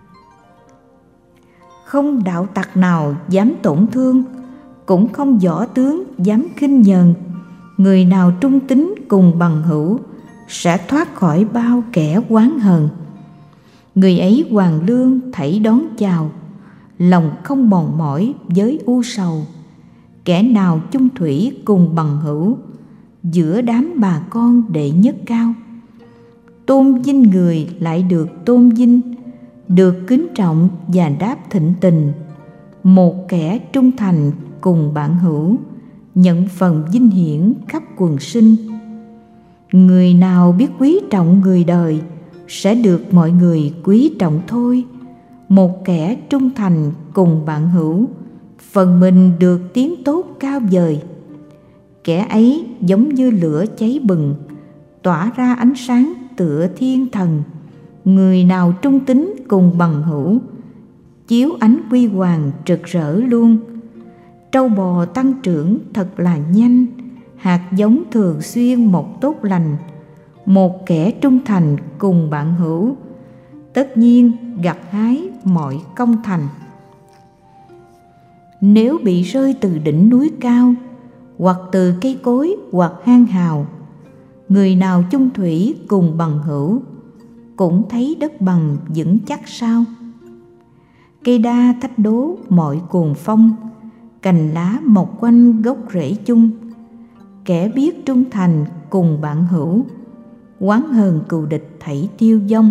Không đạo tặc nào dám tổn thương, cũng không võ tướng dám khinh nhờn. Người nào trung tín cùng bằng hữu sẽ thoát khỏi bao kẻ oán hờn. Người ấy hoàn lương thảy đón chào, lòng không mòn mỏi với u sầu. Kẻ nào chung thủy cùng bằng hữu, giữa đám bà con đệ nhất cao. Tôn vinh người lại được tôn vinh, được kính trọng và đáp thịnh tình. Một kẻ trung thành cùng bạn hữu, nhận phần vinh hiển khắp quần sinh. Người nào biết quý trọng người đời, sẽ được mọi người quý trọng thôi. Một kẻ trung thành cùng bạn hữu, phần mình được tiếng tốt cao vời. Kẻ ấy giống như lửa cháy bừng, tỏa ra ánh sáng tựa thiên thần. Người nào trung tín cùng bằng hữu, chiếu ánh huy hoàng rực rỡ luôn. Trâu bò tăng trưởng thật là nhanh, hạt giống thường xuyên mọc tốt lành. Một kẻ trung thành cùng bạn hữu, tất nhiên gặt hái mọi công thành. Nếu bị rơi từ đỉnh núi cao, hoặc từ cây cối hoặc hang hào, người nào chung thủy cùng bằng hữu, cũng thấy đất bằng vững chắc sao. Cây đa thách đố mọi cuồng phong, cành lá mọc quanh gốc rễ chung. Kẻ biết trung thành cùng bạn hữu, oán hờn cừu địch thảy tiêu vong.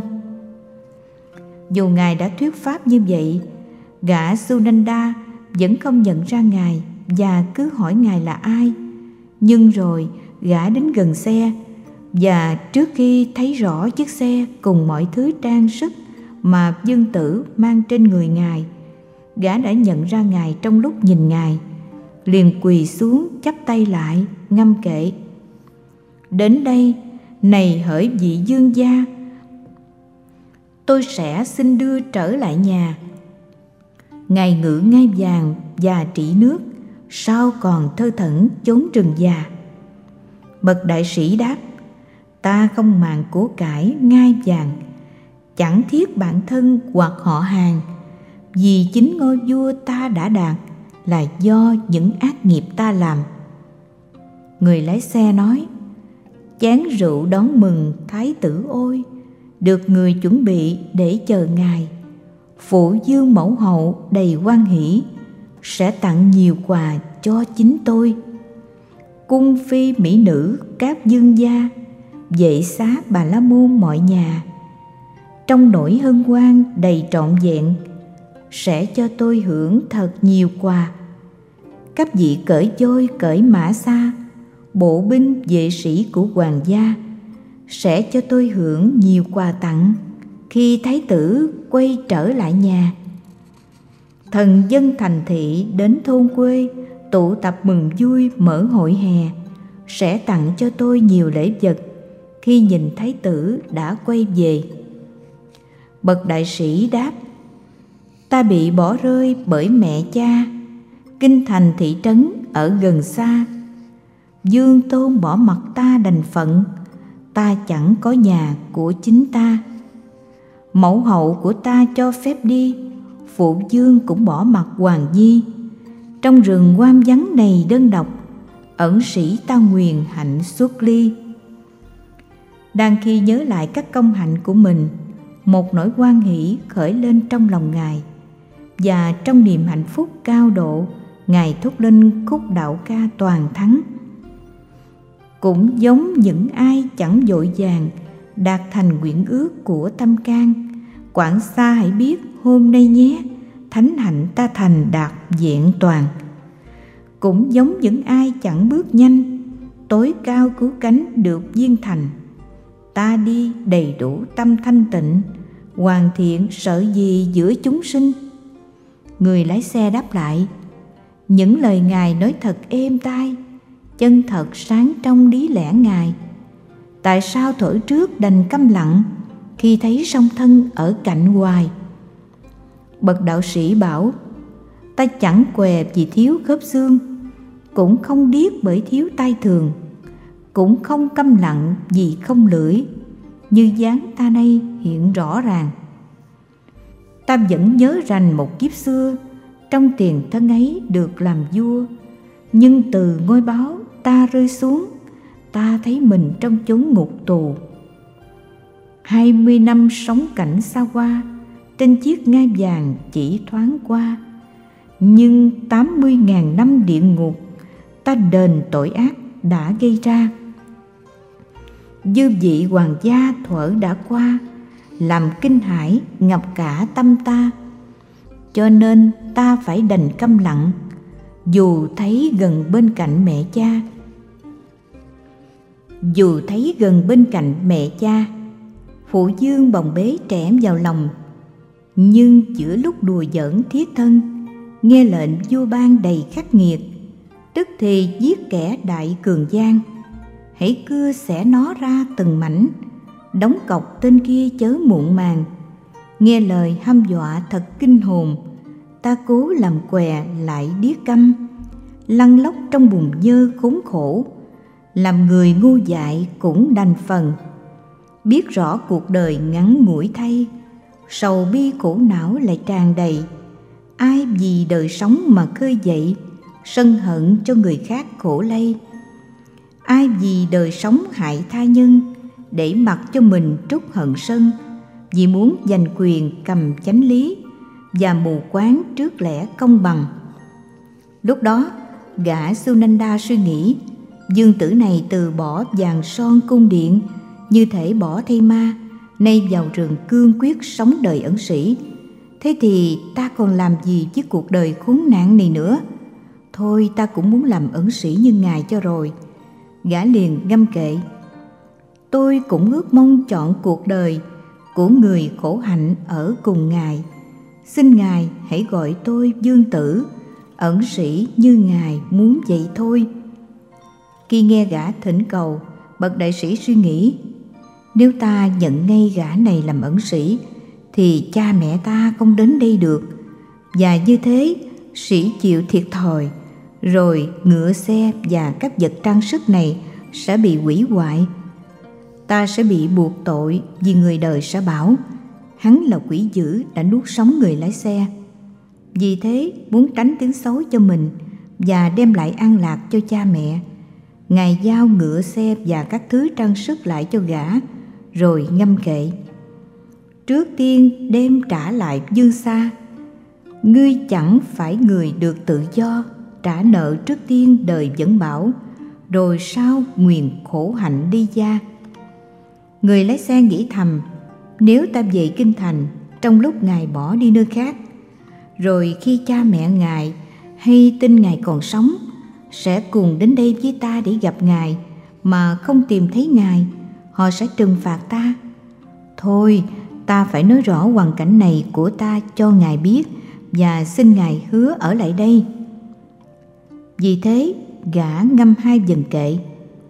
Dù Ngài đã thuyết pháp như vậy, gã Sunanda vẫn không nhận ra Ngài và cứ hỏi Ngài là ai. Nhưng rồi gã đến gần xe, và trước khi thấy rõ chiếc xe cùng mọi thứ trang sức mà Dương Tử mang trên người Ngài, gã đã nhận ra Ngài trong lúc nhìn Ngài, liền quỳ xuống chắp tay lại ngâm kệ: Đến đây, này hỡi vị vương gia, tôi sẽ xin đưa trở lại nhà. Ngài ngự ngai vàng và trị nước, sao còn thơ thẩn chốn rừng già. Bậc đại sĩ đáp: Ta không màng của cải ngai vàng, chẳng thiết bản thân hoặc họ hàng, vì chính ngôi vua ta đã đạt là do những ác nghiệp ta làm. Người lái xe nói: Chén rượu đón mừng thái tử ôi, được người chuẩn bị để chờ ngài. Phụ dương mẫu hậu đầy hoan hỷ, sẽ tặng nhiều quà cho chính tôi. Cung phi mỹ nữ các dương gia, vệ xá Bà La Môn mọi nhà, trong nỗi hân hoan đầy trọn vẹn, sẽ cho tôi hưởng thật nhiều quà. Các vị cởi voi cởi mã xa, bộ binh vệ sĩ của hoàng gia, sẽ cho tôi hưởng nhiều quà tặng khi thái tử quay trở lại nhà. Thần dân thành thị đến thôn quê tụ tập mừng vui mở hội hè, sẽ tặng cho tôi nhiều lễ vật khi nhìn thái tử đã quay về. Bậc đại sĩ đáp: Ta bị bỏ rơi bởi mẹ cha, kinh thành thị trấn ở gần xa. Dương tôn bỏ mặc ta đành phận, ta chẳng có nhà của chính ta. Mẫu hậu của ta cho phép đi, phụ vương cũng bỏ mặc hoàng nhi. Trong rừng hoang vắng này đơn độc, ẩn sĩ ta nguyền hạnh xuất ly. Đang khi nhớ lại các công hạnh của mình, một nỗi hoan hỷ khởi lên trong lòng Ngài, và trong niềm hạnh phúc cao độ, Ngài thúc lên khúc đạo ca toàn thắng. Cũng giống những ai chẳng vội vàng đạt thành nguyện ước của tâm can, quảng xa hãy biết hôm nay nhé, thánh hạnh ta thành đạt vẹn toàn. Cũng giống những ai chẳng bước nhanh, tối cao cứu cánh được viên thành. Ta đi đầy đủ tâm thanh tịnh, hoàn thiện sợ gì giữa chúng sinh. Người lái xe đáp lại: Những lời Ngài nói thật êm tai, chân thật sáng trong lý lẽ Ngài. Tại sao thổi trước đành câm lặng, khi thấy song thân ở cạnh hoài? Bậc đạo sĩ bảo: Ta chẳng què vì thiếu khớp xương, cũng không điếc bởi thiếu tai thường, cũng không câm lặng vì không lưỡi, như dáng ta nay hiện rõ ràng. Ta vẫn nhớ rành một kiếp xưa, trong tiền thân ấy được làm vua, nhưng từ ngôi báo ta rơi xuống, ta thấy mình trong chốn ngục tù. Hai mươi năm sống cảnh xa hoa, trên chiếc ngai vàng chỉ thoáng qua, nhưng tám mươi ngàn năm địa ngục, ta đền tội ác đã gây ra. Dư vị hoàng gia thuở đã qua, làm kinh hãi ngập cả tâm ta. Cho nên ta phải đành câm lặng, dù thấy gần bên cạnh mẹ cha. Dù thấy gần bên cạnh mẹ cha, phụ vương bồng bế trẻ vào lòng, nhưng giữa lúc đùa giỡn thiết thân, nghe lệnh vua ban đầy khắc nghiệt, tức thì giết kẻ đại cường gian. Hãy cưa xẻ nó ra từng mảnh, đóng cọc tên kia chớ muộn màng. Nghe lời hăm dọa thật kinh hồn, ta cố làm què lại điếc câm, lăn lóc trong bùn nhơ khốn khổ, làm người ngu dại cũng đành phần. Biết rõ cuộc đời ngắn ngủi thay, sầu bi khổ não lại tràn đầy. Ai vì đời sống mà khơi dậy, sân hận cho người khác khổ lây. Ai vì đời sống hại tha nhân, để mặc cho mình trút hận sân, vì muốn giành quyền cầm chánh lý, và mù quáng trước lẽ công bằng. Lúc đó, gã Sunanda suy nghĩ, dương tử này từ bỏ vàng son cung điện, như thể bỏ thay ma, nay vào rừng cương quyết sống đời ẩn sĩ. Thế thì ta còn làm gì với cuộc đời khốn nạn này nữa? Thôi ta cũng muốn làm ẩn sĩ như Ngài cho rồi. Gã liền ngâm kệ: Tôi cũng ước mong chọn cuộc đời của người khổ hạnh ở cùng Ngài. Xin Ngài hãy gọi tôi dương tử, ẩn sĩ như Ngài muốn vậy thôi. Khi nghe gã thỉnh cầu, bậc đại sĩ suy nghĩ: Nếu ta nhận ngay gã này làm ẩn sĩ, thì cha mẹ ta không đến đây được, và như thế sĩ chịu thiệt thòi, rồi ngựa xe và các vật trang sức này sẽ bị hủy hoại. Ta sẽ bị buộc tội, vì người đời sẽ bảo hắn là quỷ dữ đã nuốt sống người lái xe. Vì thế, muốn tránh tiếng xấu cho mình và đem lại an lạc cho cha mẹ, Ngài giao ngựa xe và các thứ trang sức lại cho gã, rồi ngâm kệ: Trước tiên đem trả lại dương xa. Ngươi chẳng phải người được tự do, trả nợ trước tiên đời vẫn bảo, rồi sau nguyền khổ hạnh đi gia. Người lái xe nghĩ thầm: Nếu ta về kinh thành trong lúc Ngài bỏ đi nơi khác, rồi khi cha mẹ Ngài hay tin Ngài còn sống, sẽ cùng đến đây với ta để gặp Ngài, mà không tìm thấy Ngài, họ sẽ trừng phạt ta. Thôi, ta phải nói rõ hoàn cảnh này của ta cho Ngài biết, và xin Ngài hứa ở lại đây. Vì thế, gã ngâm hai vần kệ,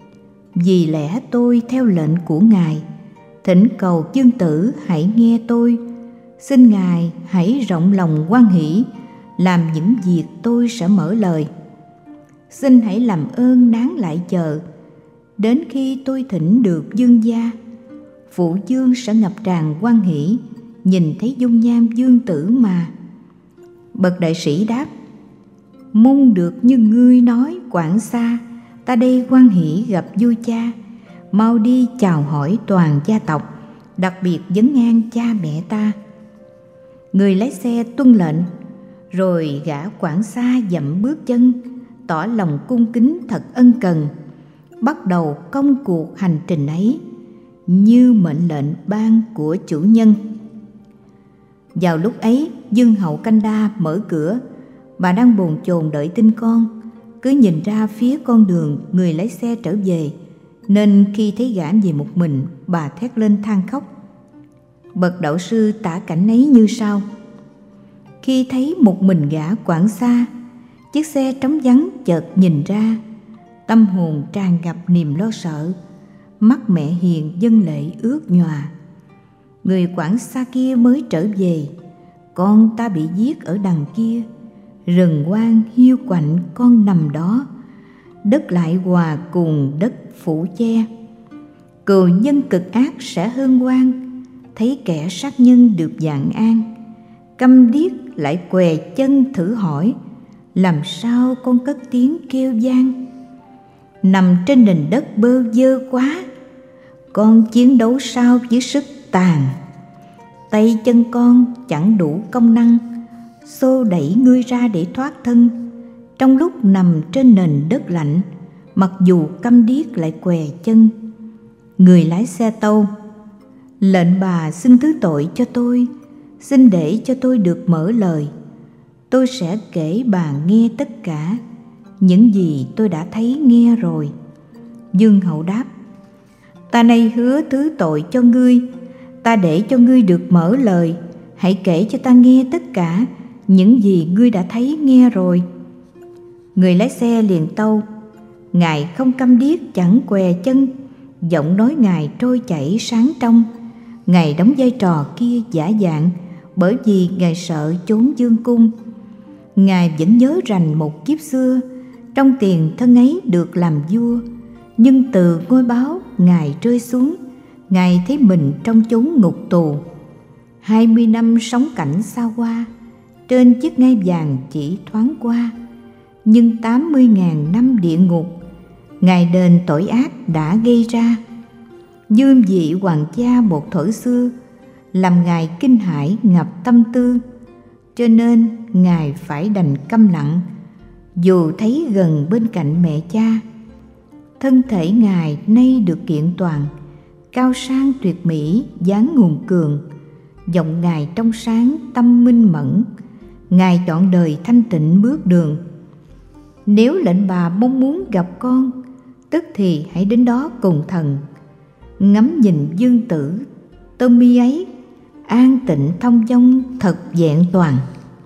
Vì lẽ tôi theo lệnh của Ngài, thỉnh cầu Dương Tử hãy nghe tôi. Xin Ngài hãy rộng lòng hoan hỷ làm những việc tôi sẽ mở lời. Xin hãy làm ơn nán lại chờ, đến khi tôi thỉnh được Dương gia, Phụ Dương sẽ ngập tràn hoan hỷ nhìn thấy dung nhan Dương Tử mà. Bậc đại sĩ đáp: Mong được như ngươi nói, quản xa, ta đây hoan hỷ gặp vua cha. Mau đi chào hỏi toàn gia tộc, đặc biệt vấn an cha mẹ ta. Người lái xe tuân lệnh, rồi gã quản xa dậm bước chân, tỏ lòng cung kính thật ân cần, bắt đầu công cuộc hành trình ấy như mệnh lệnh ban của chủ nhân. Vào lúc ấy, Dương hậu Canh Đa mở cửa. Bà đang bồn chồn đợi tin con, cứ nhìn ra phía con đường người lái xe trở về, nên khi thấy gã về một mình, bà thét lên than khóc. Bậc đạo sư tả cảnh ấy như sau: Khi thấy một mình gã quản xa, chiếc xe trống vắng chợt nhìn ra, tâm hồn tràn ngập niềm lo sợ, mắt mẹ hiền dâng lệ ướt nhòa. Người quản xa kia mới trở về, con ta bị giết ở đằng kia, rừng hoang hiu quạnh con nằm đó, đất lại hòa cùng đất phủ che. Cừu nhân cực ác sẽ hân hoan, thấy kẻ sát nhân được vạn an. Câm điếc lại què chân thử hỏi, làm sao con cất tiếng kêu vang. Nằm trên nền đất bơ vơ quá, con chiến đấu sao với sức tàn. Tay chân con chẳng đủ công năng, xô đẩy ngươi ra để thoát thân. Trong lúc nằm trên nền đất lạnh, mặc dù câm điếc lại què chân. Người lái xe tâu: Lệnh bà xin thứ tội cho tôi, xin để cho tôi được mở lời. Tôi sẽ kể bà nghe tất cả những gì tôi đã thấy nghe rồi. Dương hậu đáp: Ta nay hứa thứ tội cho ngươi, ta để cho ngươi được mở lời. Hãy kể cho ta nghe tất cả những gì ngươi đã thấy nghe rồi. Người lái xe liền tâu: Ngài không câm điếc chẳng què chân, giọng nói Ngài trôi chảy sáng trong. Ngài đóng vai trò kia giả dạng, bởi vì Ngài sợ chốn dương cung. Ngài vẫn nhớ rành một kiếp xưa, trong tiền thân ấy được làm vua, nhưng từ ngôi báo Ngài rơi xuống, Ngài thấy mình trong chốn ngục tù. Hai mươi năm sống cảnh xa hoa, trên chiếc ngai vàng chỉ thoáng qua, nhưng tám mươi ngàn năm địa ngục Ngài đền tội ác đã gây ra. Dương vị hoàng gia một thuở xưa, làm Ngài kinh hãi ngập tâm tư, cho nên Ngài phải đành câm lặng, dù thấy gần bên cạnh mẹ cha. Thân thể Ngài nay được kiện toàn, cao sang tuyệt mỹ, dáng hùng cường. Giọng Ngài trong sáng, tâm minh mẫn. Ngài chọn đời thanh tịnh bước đường. Nếu lệnh bà mong muốn gặp con, tức thì hãy đến đó cùng thần. Ngắm nhìn Dương Tử, tôm mi ấy, an tịnh thông dong thật vẹn toàn.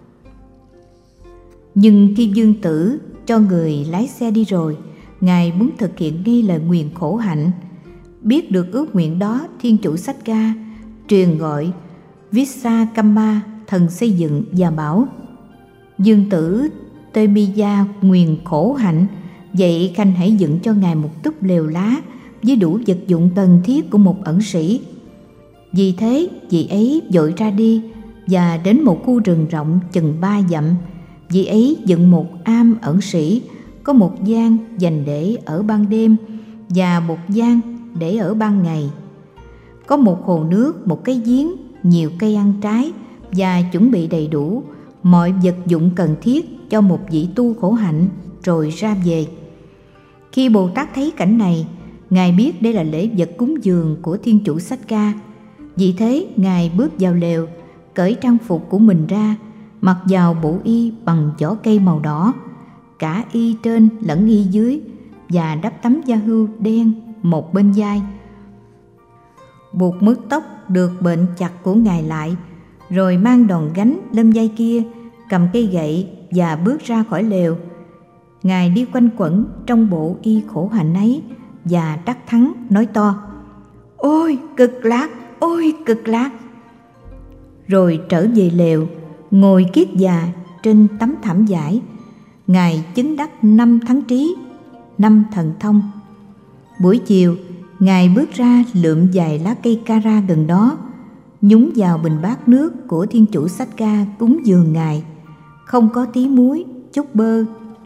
Nhưng khi Dương Tử cho người lái xe đi rồi, Ngài muốn thực hiện ngay lời nguyền khổ hạnh. Biết được ước nguyện đó, Thiên Chủ Sách Ca truyền gọi Vissakama, thần xây dựng, và bảo: Dương Tử Tê Mi Gia nguyền khổ hạnh, vậy khanh hãy dựng cho Ngài một túp lều lá với đủ vật dụng cần thiết của một ẩn sĩ. Vì thế vị ấy vội ra đi và đến một khu rừng rộng chừng ba dặm. Vị ấy dựng một am ẩn sĩ, có một gian dành để ở ban đêm và một gian để ở ban ngày. Có một hồ nước, một cái giếng, nhiều cây ăn trái, và chuẩn bị đầy đủ mọi vật dụng cần thiết cho một vị tu khổ hạnh, rồi ra về. Khi Bồ Tát thấy cảnh này, Ngài biết đây là lễ vật cúng dường của Thiên Chủ Sách Ca. Vì thế Ngài bước vào lều, cởi trang phục của mình ra, mặc vào bộ y bằng vỏ cây màu đỏ, cả y trên lẫn y dưới, và đắp tấm da hưu đen một bên vai. Buộc mứt tóc được bệnh chặt của Ngài lại, rồi mang đòn gánh lên vai kia, cầm cây gậy và bước ra khỏi lều. Ngài đi quanh quẩn trong bộ y khổ hạnh ấy và đắc thắng nói to: "Ôi cực lạc, ôi cực lạc!" Rồi trở về lều, ngồi kiết già trên tấm thảm vải. Ngài chứng đắc năm thắng trí, năm thần thông. Buổi chiều, Ngài bước ra lượm vài lá cây cara gần đó, nhúng vào bình bát nước của Thiên Chủ Xách Ca cúng dường Ngài. Không có tí muối, chút bơ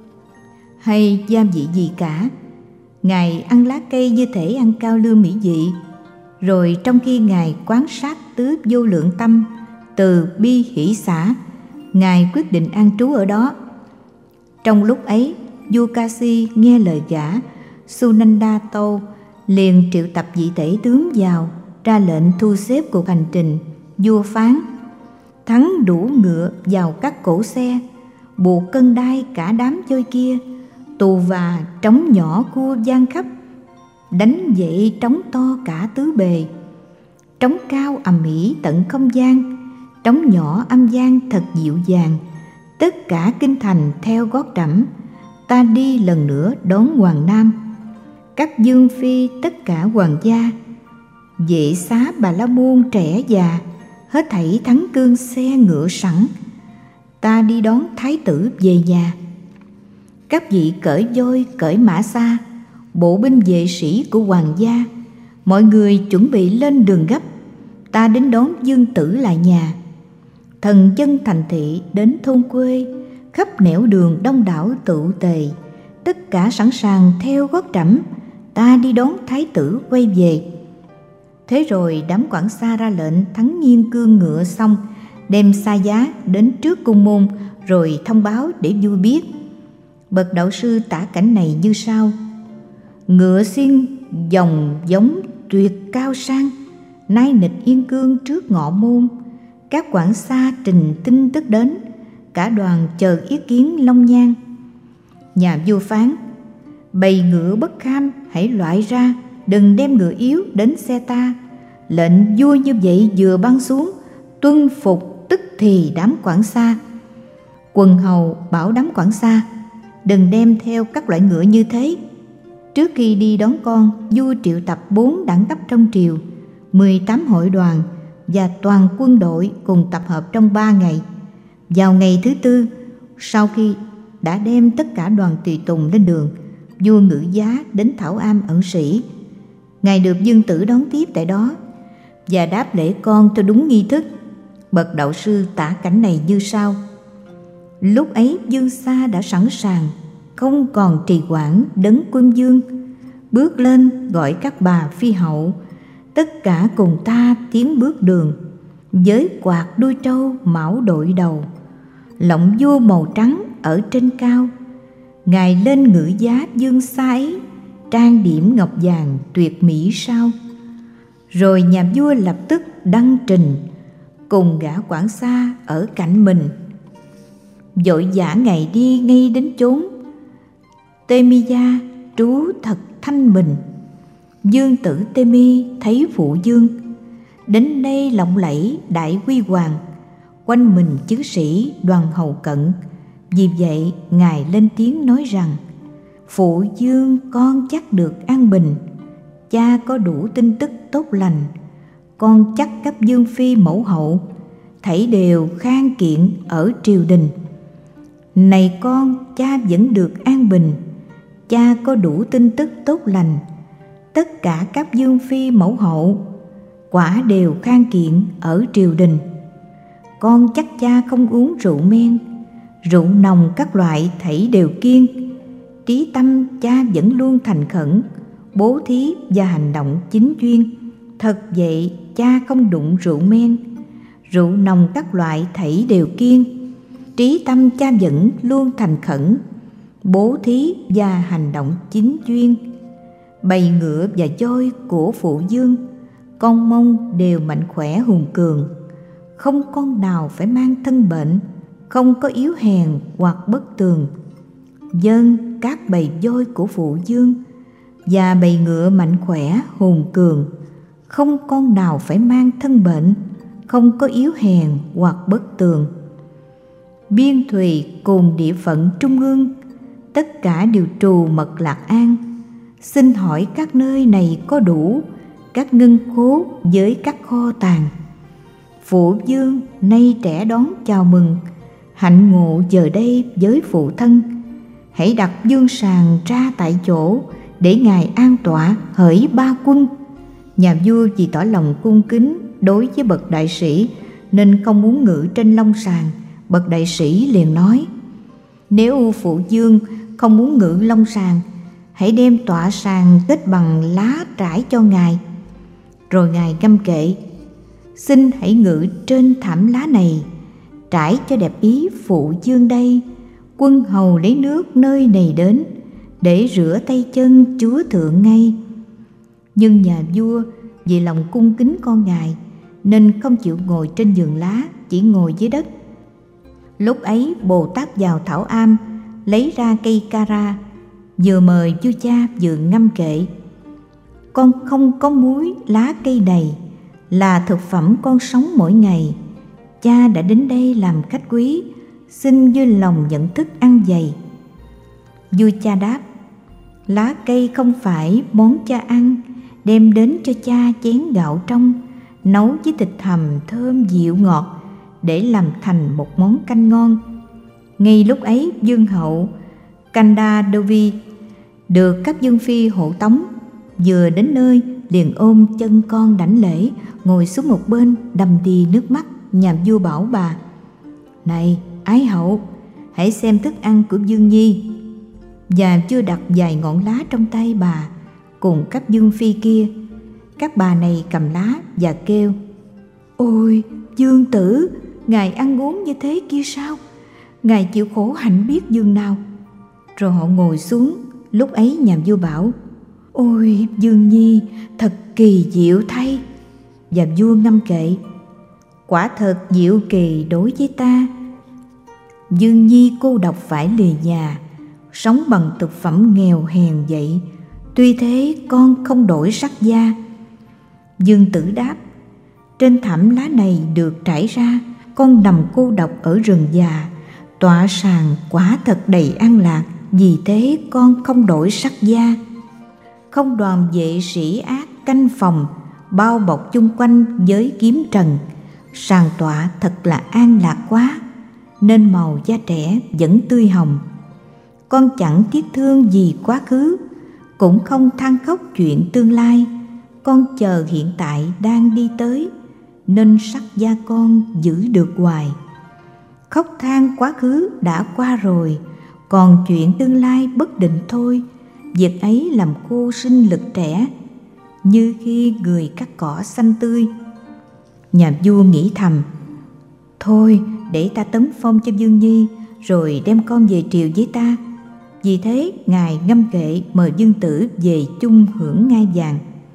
hay gia vị gì cả. Ngài ăn lá cây như thể ăn cao lương mỹ vị. Rồi trong khi Ngài quan sát tứ vô lượng tâm, từ bi hỷ xả, Ngài quyết định an trú ở đó. Trong lúc ấy, vua Kasi nghe lời gã, Sunanda Tâu liền triệu tập vị tể tướng vào, ra lệnh thu xếp cuộc hành trình. Vua phán: "Thắng đủ ngựa vào các cỗ xe, buộc cân đai cả đám chơi kia, tù và trống nhỏ cua vang khắp, đánh dậy trống to cả tứ bề, trống cao ầm ĩ tận không gian, trống nhỏ âm vang thật dịu dàng, tất cả kinh thành theo gót trẫm, ta đi lần nữa đón Hoàng Nam, các dương phi tất cả hoàng gia, vệ xá Bà La Môn trẻ già, hết thảy thắng cương xe ngựa sẵn, ta đi đón thái tử về nhà. Các vị cởi voi cởi mã xa, bộ binh vệ sĩ của hoàng gia, mọi người chuẩn bị lên đường gấp, ta đến đón dương tử lại nhà. Thần dân thành thị đến thôn quê, khắp nẻo đường đông đảo tụ tề, tất cả sẵn sàng theo gót trẫm, ta đi đón thái tử quay về." Thế rồi đám quản xa ra lệnh Thắng nghiêng cương ngựa xong, đem xa giá đến trước cung môn, rồi thông báo để vua biết. Bậc đạo sư tả cảnh này như sau: "Ngựa xiên dòng giống tuyệt cao sang, nay nịch yên cương trước ngọ môn, các quản xa trình tin tức đến, cả đoàn chờ ý kiến long nhan." Nhà vua phán: "Bầy ngựa bất kham hãy loại ra, đừng đem ngựa yếu đến xe ta." Lệnh vua như vậy vừa ban xuống, tuân phục tức thì đám quản xa. Quần hầu bảo đám quản xa: "Đừng đem theo các loại ngựa như thế." Trước khi đi đón con, vua triệu tập bốn đẳng cấp trong triều, mười tám hội đoàn và toàn quân đội cùng tập hợp trong ba ngày. Vào ngày thứ tư, sau khi đã đem tất cả đoàn tùy tùng lên đường, vua ngự giá đến Thảo Am ẩn sĩ. Ngài được dương tử đón tiếp tại đó và đáp lễ con theo đúng nghi thức. Bậc đạo sư tả cảnh này như sau: "Lúc ấy Dương Sa đã sẵn sàng, không còn trì hoãn, đấng quân dương bước lên gọi các bà phi hậu, tất cả cùng ta tiến bước đường, với quạt đuôi trâu mão đội đầu, lọng vua màu trắng ở trên cao. Ngài lên ngự giá Dương Sa ấy, trang điểm ngọc vàng tuyệt mỹ sao." Rồi nhà vua lập tức đăng trình cùng gã quản xa ở cạnh mình, vội vã ngày đi ngay đến chốn Temiya trú thật thanh bình. Dương tử Temi thấy phụ dương đến đây lộng lẫy đại huy hoàng, quanh mình chứng sĩ đoàn hầu cận. Vì vậy ngài lên tiếng nói rằng: "Phụ dương con chắc được an bình, cha có đủ tin tức tốt lành, con chắc cấp dương phi mẫu hậu, thảy đều khang kiện ở triều đình. Này con, cha vẫn được an bình, cha có đủ tin tức tốt lành, tất cả các dương phi mẫu hậu quả đều khang kiện ở triều đình. Con chắc cha không uống rượu men, rượu nồng các loại thảy đều kiêng, trí tâm cha vẫn luôn thành khẩn, bố thí và hành động chính chuyên. Thật vậy, cha không đụng rượu men, rượu nồng các loại thảy đều kiêng, trí tâm cha vẫn luôn thành khẩn, bố thí và hành động chính chuyên. Bầy ngựa và voi của phụ dương, con mông đều mạnh khỏe hùng cường, không con nào phải mang thân bệnh, không có yếu hèn hoặc bất tường. Dân các bầy voi của phụ dương và bầy ngựa mạnh khỏe hùng cường, không con nào phải mang thân bệnh, không có yếu hèn hoặc bất tường. Biên thùy cùng địa phận trung ương, tất cả đều trù mật lạc an, Xin hỏi các nơi này có đủ các ngân khố với các kho tàng? Phụ vương nay trẻ đón chào mừng, hạnh ngộ giờ đây với phụ thân. Hãy đặt dương sàng ra tại chỗ, để ngài an tọa hỡi ba quân. Nhà vua vì tỏ lòng cung kính đối với bậc đại sĩ nên không muốn ngự trên long sàng. Bậc đại sĩ liền nói: Nếu phụ vương không muốn ngự long sàng, hãy đem tọa sàng kết bằng lá trải cho ngài. Rồi ngài ngâm kệ: Xin hãy ngự trên thảm lá này, trải cho đẹp ý phụ vương đây. Quân hầu lấy nước nơi này đến, để rửa tay chân chúa thượng ngay. Nhưng nhà vua vì lòng cung kính con ngài nên không chịu ngồi trên giường lá, chỉ ngồi dưới đất. Lúc ấy Bồ Tát vào thảo am, lấy ra cây cara, vừa mời vua cha vừa ngâm kệ: Con không có muối lá cây này, là thực phẩm con sống mỗi ngày. Cha đã đến đây làm khách quý, xin vui lòng nhận thức ăn dày. Vua cha đáp: Lá cây không phải món cha ăn, đem đến cho cha chén gạo trong, nấu với thịt hầm thơm dịu ngọt, để làm thành một món canh ngon. Ngay lúc ấy vương hậu Kandadevi được các vương phi hộ tống, vừa đến nơi liền ôm chân con đảnh lễ, ngồi xuống một bên đầm đìa nước mắt. Nhà vua bảo bà: Này ái hậu, hãy xem thức ăn của vương nhi. Và chưa đặt vài ngọn lá trong tay bà cùng các vương phi kia. Các bà này cầm lá và kêu: Ôi vương tử, ngài ăn uống như thế kia sao? Ngài chịu khổ hạnh biết dường nào. Rồi họ ngồi xuống. Lúc ấy nhà vua bảo: Ôi vương nhi, thật kỳ diệu thay. Và vua ngâm kệ: Quả thật diệu kỳ đối với ta. Dương nhi cô độc phải lìa nhà, sống bằng thực phẩm nghèo hèn vậy. Tuy thế con không đổi sắc da. Dương tử đáp: Trên thảm lá này được trải ra, con nằm cô độc ở rừng già, tọa sàng quả thật đầy an lạc. Vì thế con không đổi sắc da. Không đoàn vệ sĩ ác canh phòng, bao bọc chung quanh với kiếm trần. Sàng tọa thật là an lạc quá, nên màu da trẻ vẫn tươi hồng. Con chẳng tiếc thương vì quá khứ, cũng không than khóc chuyện tương lai. Con chờ hiện tại đang đi tới, nên sắc da con giữ được hoài. Khóc than quá khứ đã qua rồi, còn chuyện tương lai bất định thôi. Việc ấy làm cô sinh lực trẻ, như khi người cắt cỏ xanh tươi. Nhà vua nghĩ thầm: Thôi để ta tấn phong cho vương nhi, rồi đem con về triều với ta. Vì thế ngài ngâm kệ mời vương tử về chung hưởng ngai vàng.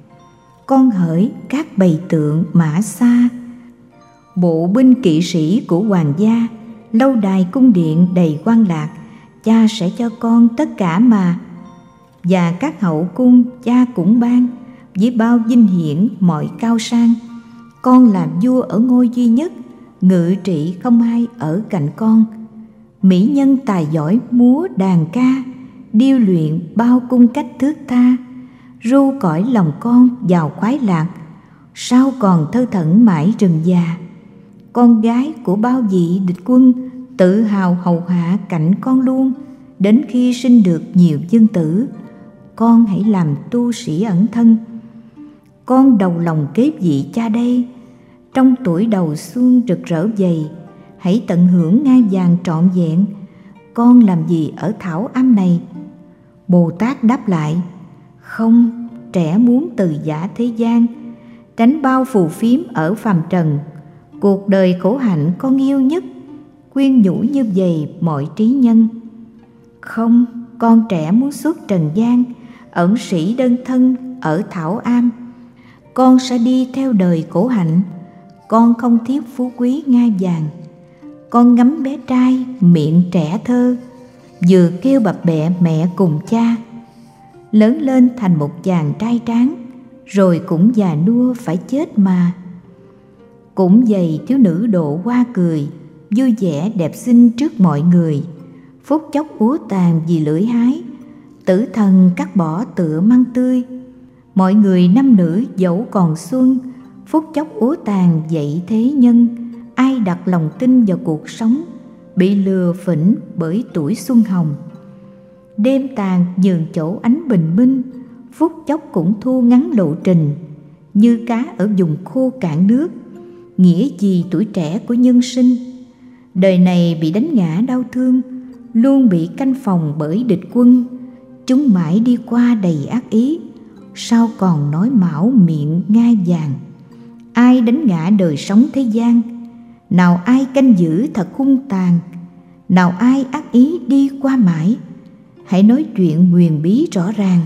Con hỡi các bầy tượng mã xa, bộ binh kỵ sĩ của hoàng gia, lâu đài cung điện đầy quan lạc, cha sẽ cho con tất cả mà. Và các hậu cung cha cũng ban, với bao vinh hiển mọi cao sang. Con làm vua ở ngôi duy nhất, ngự trị không ai ở cạnh con. Mỹ nhân tài giỏi múa đàn ca, điêu luyện bao cung cách thước tha. Ru cõi lòng con vào khoái lạc, sao còn thơ thẩn mãi rừng già. Con gái của bao vị địch quân, tự hào hầu hạ cạnh con luôn. Đến khi sinh được nhiều vương tử, con hãy làm tu sĩ ẩn thân. Con đầu lòng kế vị cha đây, trong tuổi đầu xuân rực rỡ vầy, hãy tận hưởng ngai vàng trọn vẹn. Con làm gì ở thảo am này? Bồ Tát đáp lại: Không, trẻ muốn từ giã thế gian, tránh bao phù phiếm ở phàm trần. Cuộc đời khổ hạnh con yêu nhất, khuyên nhủ như vậy mọi trí nhân. Không, con trẻ muốn xuất trần gian, ẩn sĩ đơn thân ở thảo am. Con sẽ đi theo đời khổ hạnh, con không thiếu phú quý ngai vàng. Con ngắm bé trai miệng trẻ thơ, vừa kêu bập bẹ mẹ cùng cha. Lớn lên thành một chàng trai tráng, rồi cũng già nua phải chết mà. Cũng vậy thiếu nữ độ hoa cười, vui vẻ đẹp xinh trước mọi người. Phút chốc úa tàn vì lưỡi hái, Tử thần cắt bỏ tựa măng tươi. Mọi người nam nữ dẫu còn xuân, phút chốc úa tàn dậy thế nhân. Ai đặt lòng tin vào cuộc sống, bị lừa phỉnh bởi tuổi xuân hồng. Đêm tàn nhường chỗ ánh bình minh, phút chốc cũng thu ngắn lộ trình. Như cá ở vùng khô cạn nước, nghĩa gì tuổi trẻ của nhân sinh. Đời này bị đánh ngã đau thương, luôn bị canh phòng bởi địch quân. Chúng mãi đi qua đầy ác ý, sao còn nói mão miệng ngai vàng. Ai đánh ngã đời sống thế gian, nào ai canh giữ thật hung tàn, nào ai ác ý đi qua mãi. Hãy nói chuyện huyền bí rõ ràng.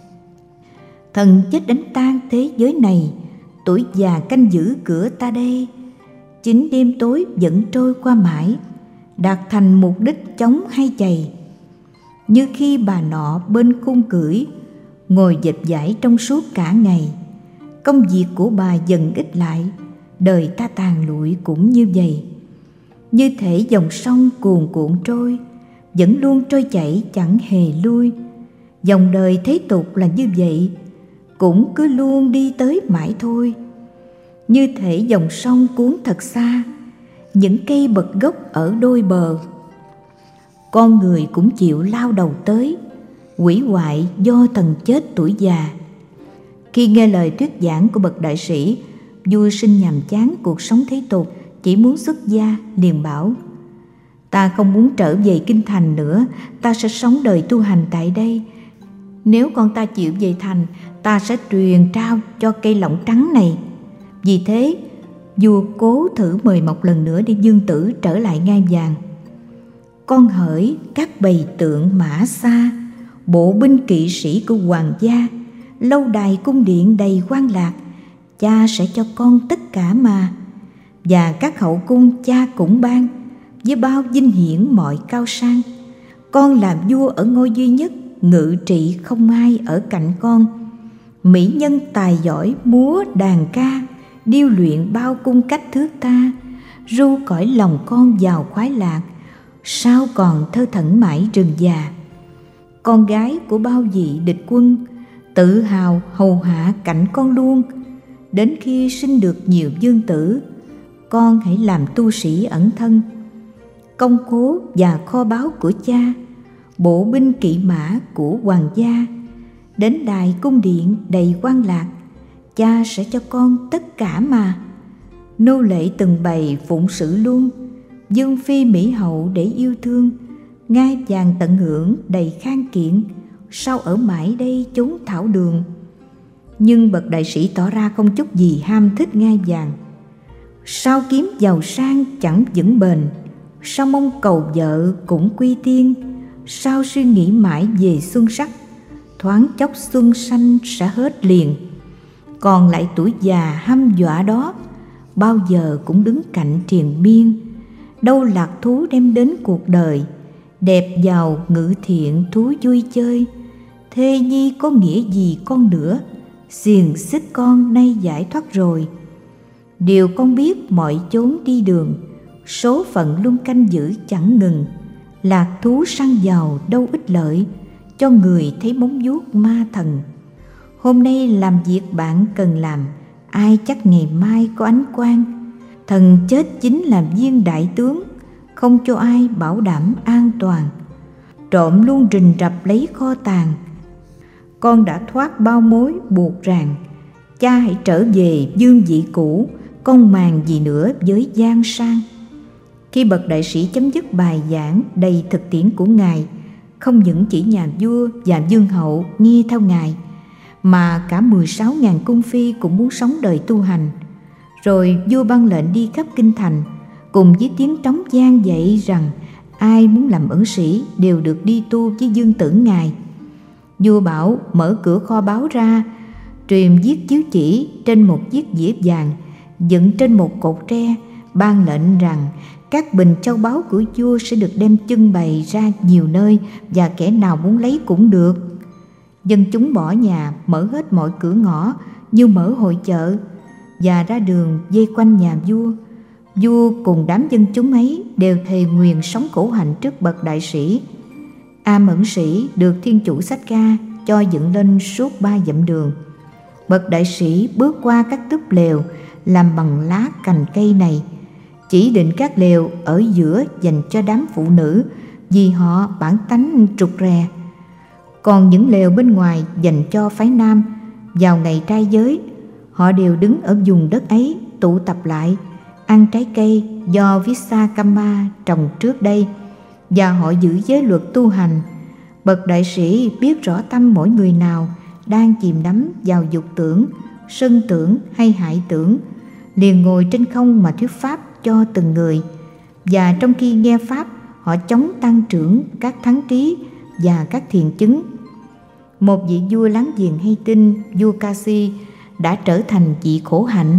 Thần chết đánh tan thế giới này, tuổi già canh giữ cửa ta đây. Chính đêm tối vẫn trôi qua mãi, đạt thành mục đích chống hay chày. Như khi bà nọ bên khung cưỡi, ngồi dệt vải trong suốt cả ngày. Công việc của bà dần ít lại, đời ta tàn lụi cũng như vậy. Như thể dòng sông cuồn cuộn trôi, vẫn luôn trôi chảy chẳng hề lui. Dòng đời thế tục là như vậy, cũng cứ luôn đi tới mãi thôi. Như thể dòng sông cuốn thật xa, những cây bật gốc ở đôi bờ. Con người cũng chịu lao đầu tới, hủy hoại do thần chết tuổi già. Khi nghe lời thuyết giảng của bậc đại sĩ, vua sinh nhàm chán cuộc sống thế tục, chỉ muốn xuất gia, liền bảo: ta không muốn trở về kinh thành nữa, ta sẽ sống đời tu hành tại đây. Nếu con ta chịu về thành, ta sẽ truyền trao cho cây lọng trắng này. Vì thế, vua cố thử mời một lần nữa để Dương Tử trở lại ngai vàng. Con hỡi các bầy tượng mã xa, bộ binh kỵ sĩ của hoàng gia, lâu đài cung điện đầy quan lạc, cha sẽ cho con tất cả mà. Và các hậu cung cha cũng ban, với bao vinh hiển mọi cao sang. Con làm vua ở ngôi duy nhất, ngự trị không ai ở cạnh con. Mỹ nhân tài giỏi múa đàn ca, điêu luyện bao cung cách thước tha. Ru cõi lòng con vào khoái lạc, sao còn thơ thẩn mãi rừng già. Con gái của bao vị địch quân, tự hào hầu hạ cạnh con luôn. Đến khi sinh được nhiều dương tử, con hãy làm tu sĩ ẩn thân. Công cố và kho báu của cha, bộ binh kỵ mã của hoàng gia, đến đài cung điện đầy quan lạc, cha sẽ cho con tất cả mà. Nô lệ từng bày phụng sự luôn, dương phi mỹ hậu để yêu thương. Ngai vàng tận hưởng đầy khang kiện, sao ở mãi đây chốn thảo đường. Nhưng bậc đại sĩ tỏ ra không chút gì ham thích ngai vàng. Sao kiếm giàu sang chẳng vững bền, sao mong cầu vợ cũng quy tiên. Sao suy nghĩ mãi về xuân sắc, thoáng chốc xuân xanh sẽ hết liền. Còn lại tuổi già hăm dọa đó, bao giờ cũng đứng cạnh triền miên. Đâu lạc thú đem đến cuộc đời, đẹp giàu ngự thiện thú vui chơi. Thê nhi có nghĩa gì con nữa, xiềng xích con nay giải thoát rồi. Điều con biết mọi chốn đi đường, số phận luôn canh giữ chẳng ngừng. Lạc thú săn giàu đâu ích lợi, cho người thấy móng vuốt ma thần. Hôm nay làm việc bạn cần làm, ai chắc ngày mai có ánh quang. Thần chết chính làm viên đại tướng, không cho ai bảo đảm an toàn. Trộm luôn rình rập lấy kho tàng, con đã thoát bao mối buộc ràng. Cha hãy trở về dương vị cũ, con màng gì nữa với gian sang. Khi bậc đại sĩ chấm dứt bài giảng đầy thực tiễn của ngài, không những chỉ nhà vua và vương hậu nghe theo ngài, mà cả mười sáu ngàn cung phi cũng muốn sống đời tu hành. Rồi vua ban lệnh đi khắp kinh thành, cùng với tiếng trống vang dậy rằng ai muốn làm ẩn sĩ đều được đi tu với Dương Tử ngài. Vua bảo mở cửa kho báu ra, truyền viết chiếu chỉ trên một chiếc dĩa vàng dựng trên một cột tre, ban lệnh rằng các bình châu báu của vua sẽ được đem trưng bày ra nhiều nơi, và kẻ nào muốn lấy cũng được. Dân chúng bỏ nhà, mở hết mọi cửa ngõ như mở hội chợ, và ra đường vây quanh nhà vua. Vua cùng đám dân chúng ấy đều thề nguyền sống khổ hạnh trước bậc đại sĩ. A Mẫn Sĩ được Thiên Chủ Xách Ca cho dựng lên suốt ba dặm đường. Bậc đại sĩ bước qua các túp lều làm bằng lá cành cây này, chỉ định các lều ở giữa dành cho đám phụ nữ vì họ bản tánh trục rè, còn những lều bên ngoài dành cho phái nam. Vào ngày trai giới, họ đều đứng ở vùng đất ấy tụ tập lại, ăn trái cây do Vishakama trồng trước đây, và họ giữ giới luật tu hành. Bậc đại sĩ biết rõ tâm mỗi người nào đang chìm đắm vào dục tưởng, sân tưởng hay hại tưởng, liền ngồi trên không mà thuyết pháp cho từng người. Và trong khi nghe pháp, họ chống tăng trưởng các thắng trí và các thiền chứng. Một vị vua láng giềng hay tin, vua Kasi, đã trở thành vị khổ hạnh,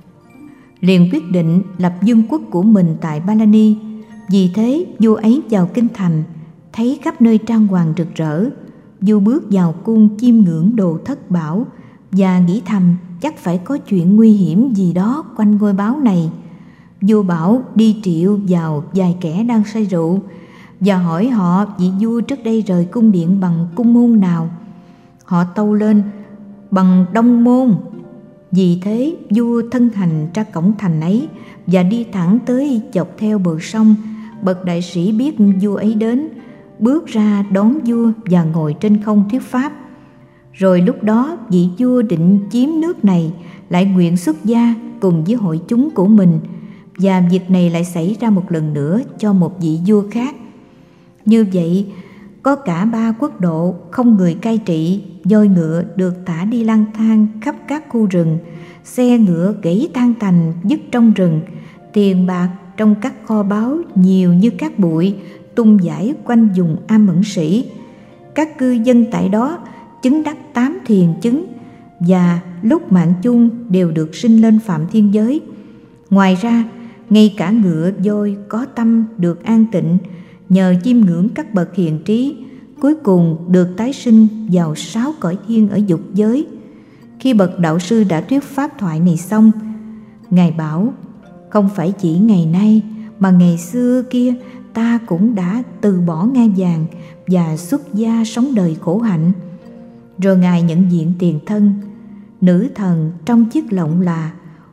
liền quyết định lập vương quốc của mình tại Palani. Vì thế vua ấy vào kinh thành, thấy khắp nơi trang hoàng rực rỡ. Vua bước vào cung chiêm ngưỡng đồ thất bảo và nghĩ thầm chắc phải có chuyện nguy hiểm gì đó quanh ngôi báo này. Vua bảo đi triệu vào vài kẻ đang say rượu và hỏi họ vị vua trước đây rời cung điện bằng cung môn nào. Họ tâu lên bằng Đông môn. Vì thế vua thân hành ra cổng thành ấy và đi thẳng tới dọc theo bờ sông. Bậc đại sĩ biết vua ấy đến, bước ra đón vua và ngồi trên không thuyết pháp. Rồi lúc đó vị vua định chiếm nước này lại nguyện xuất gia cùng với hội chúng của mình, và việc này lại xảy ra một lần nữa cho một vị vua khác. Như vậy, có cả ba quốc độ không người cai trị, voi ngựa được thả đi lang thang khắp các khu rừng, xe ngựa gãy tan tành dứt trong rừng, tiền bạc trong các kho báu nhiều như cát bụi tung dải quanh vùng A Mẫn Sĩ. Các cư dân tại đó chứng đắc tám thiền chứng, và lúc mạng chung đều được sinh lên phạm thiên giới. Ngoài ra, ngay cả ngựa voi có tâm được an tịnh nhờ chiêm ngưỡng các bậc hiền trí, cuối cùng được tái sinh vào sáu cõi thiên ở dục giới. Khi bậc đạo sư đã thuyết pháp thoại này xong, Ngài bảo: không phải chỉ ngày nay mà ngày xưa kia ta cũng đã từ bỏ ngai vàng và xuất gia sống đời khổ hạnh. Rồi Ngài nhận diện tiền thân. Nữ thần trong chiếc lọng là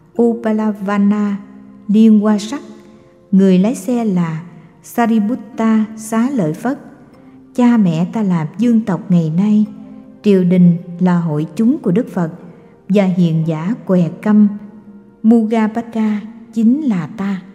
Upalavana Liên Hoa Sắc, người lái xe là Sariputta Xá Lợi Phất, cha mẹ ta là vương tộc ngày nay, triều đình là hội chúng của Đức Phật, và hiền giả què câm Mugapata chính là ta.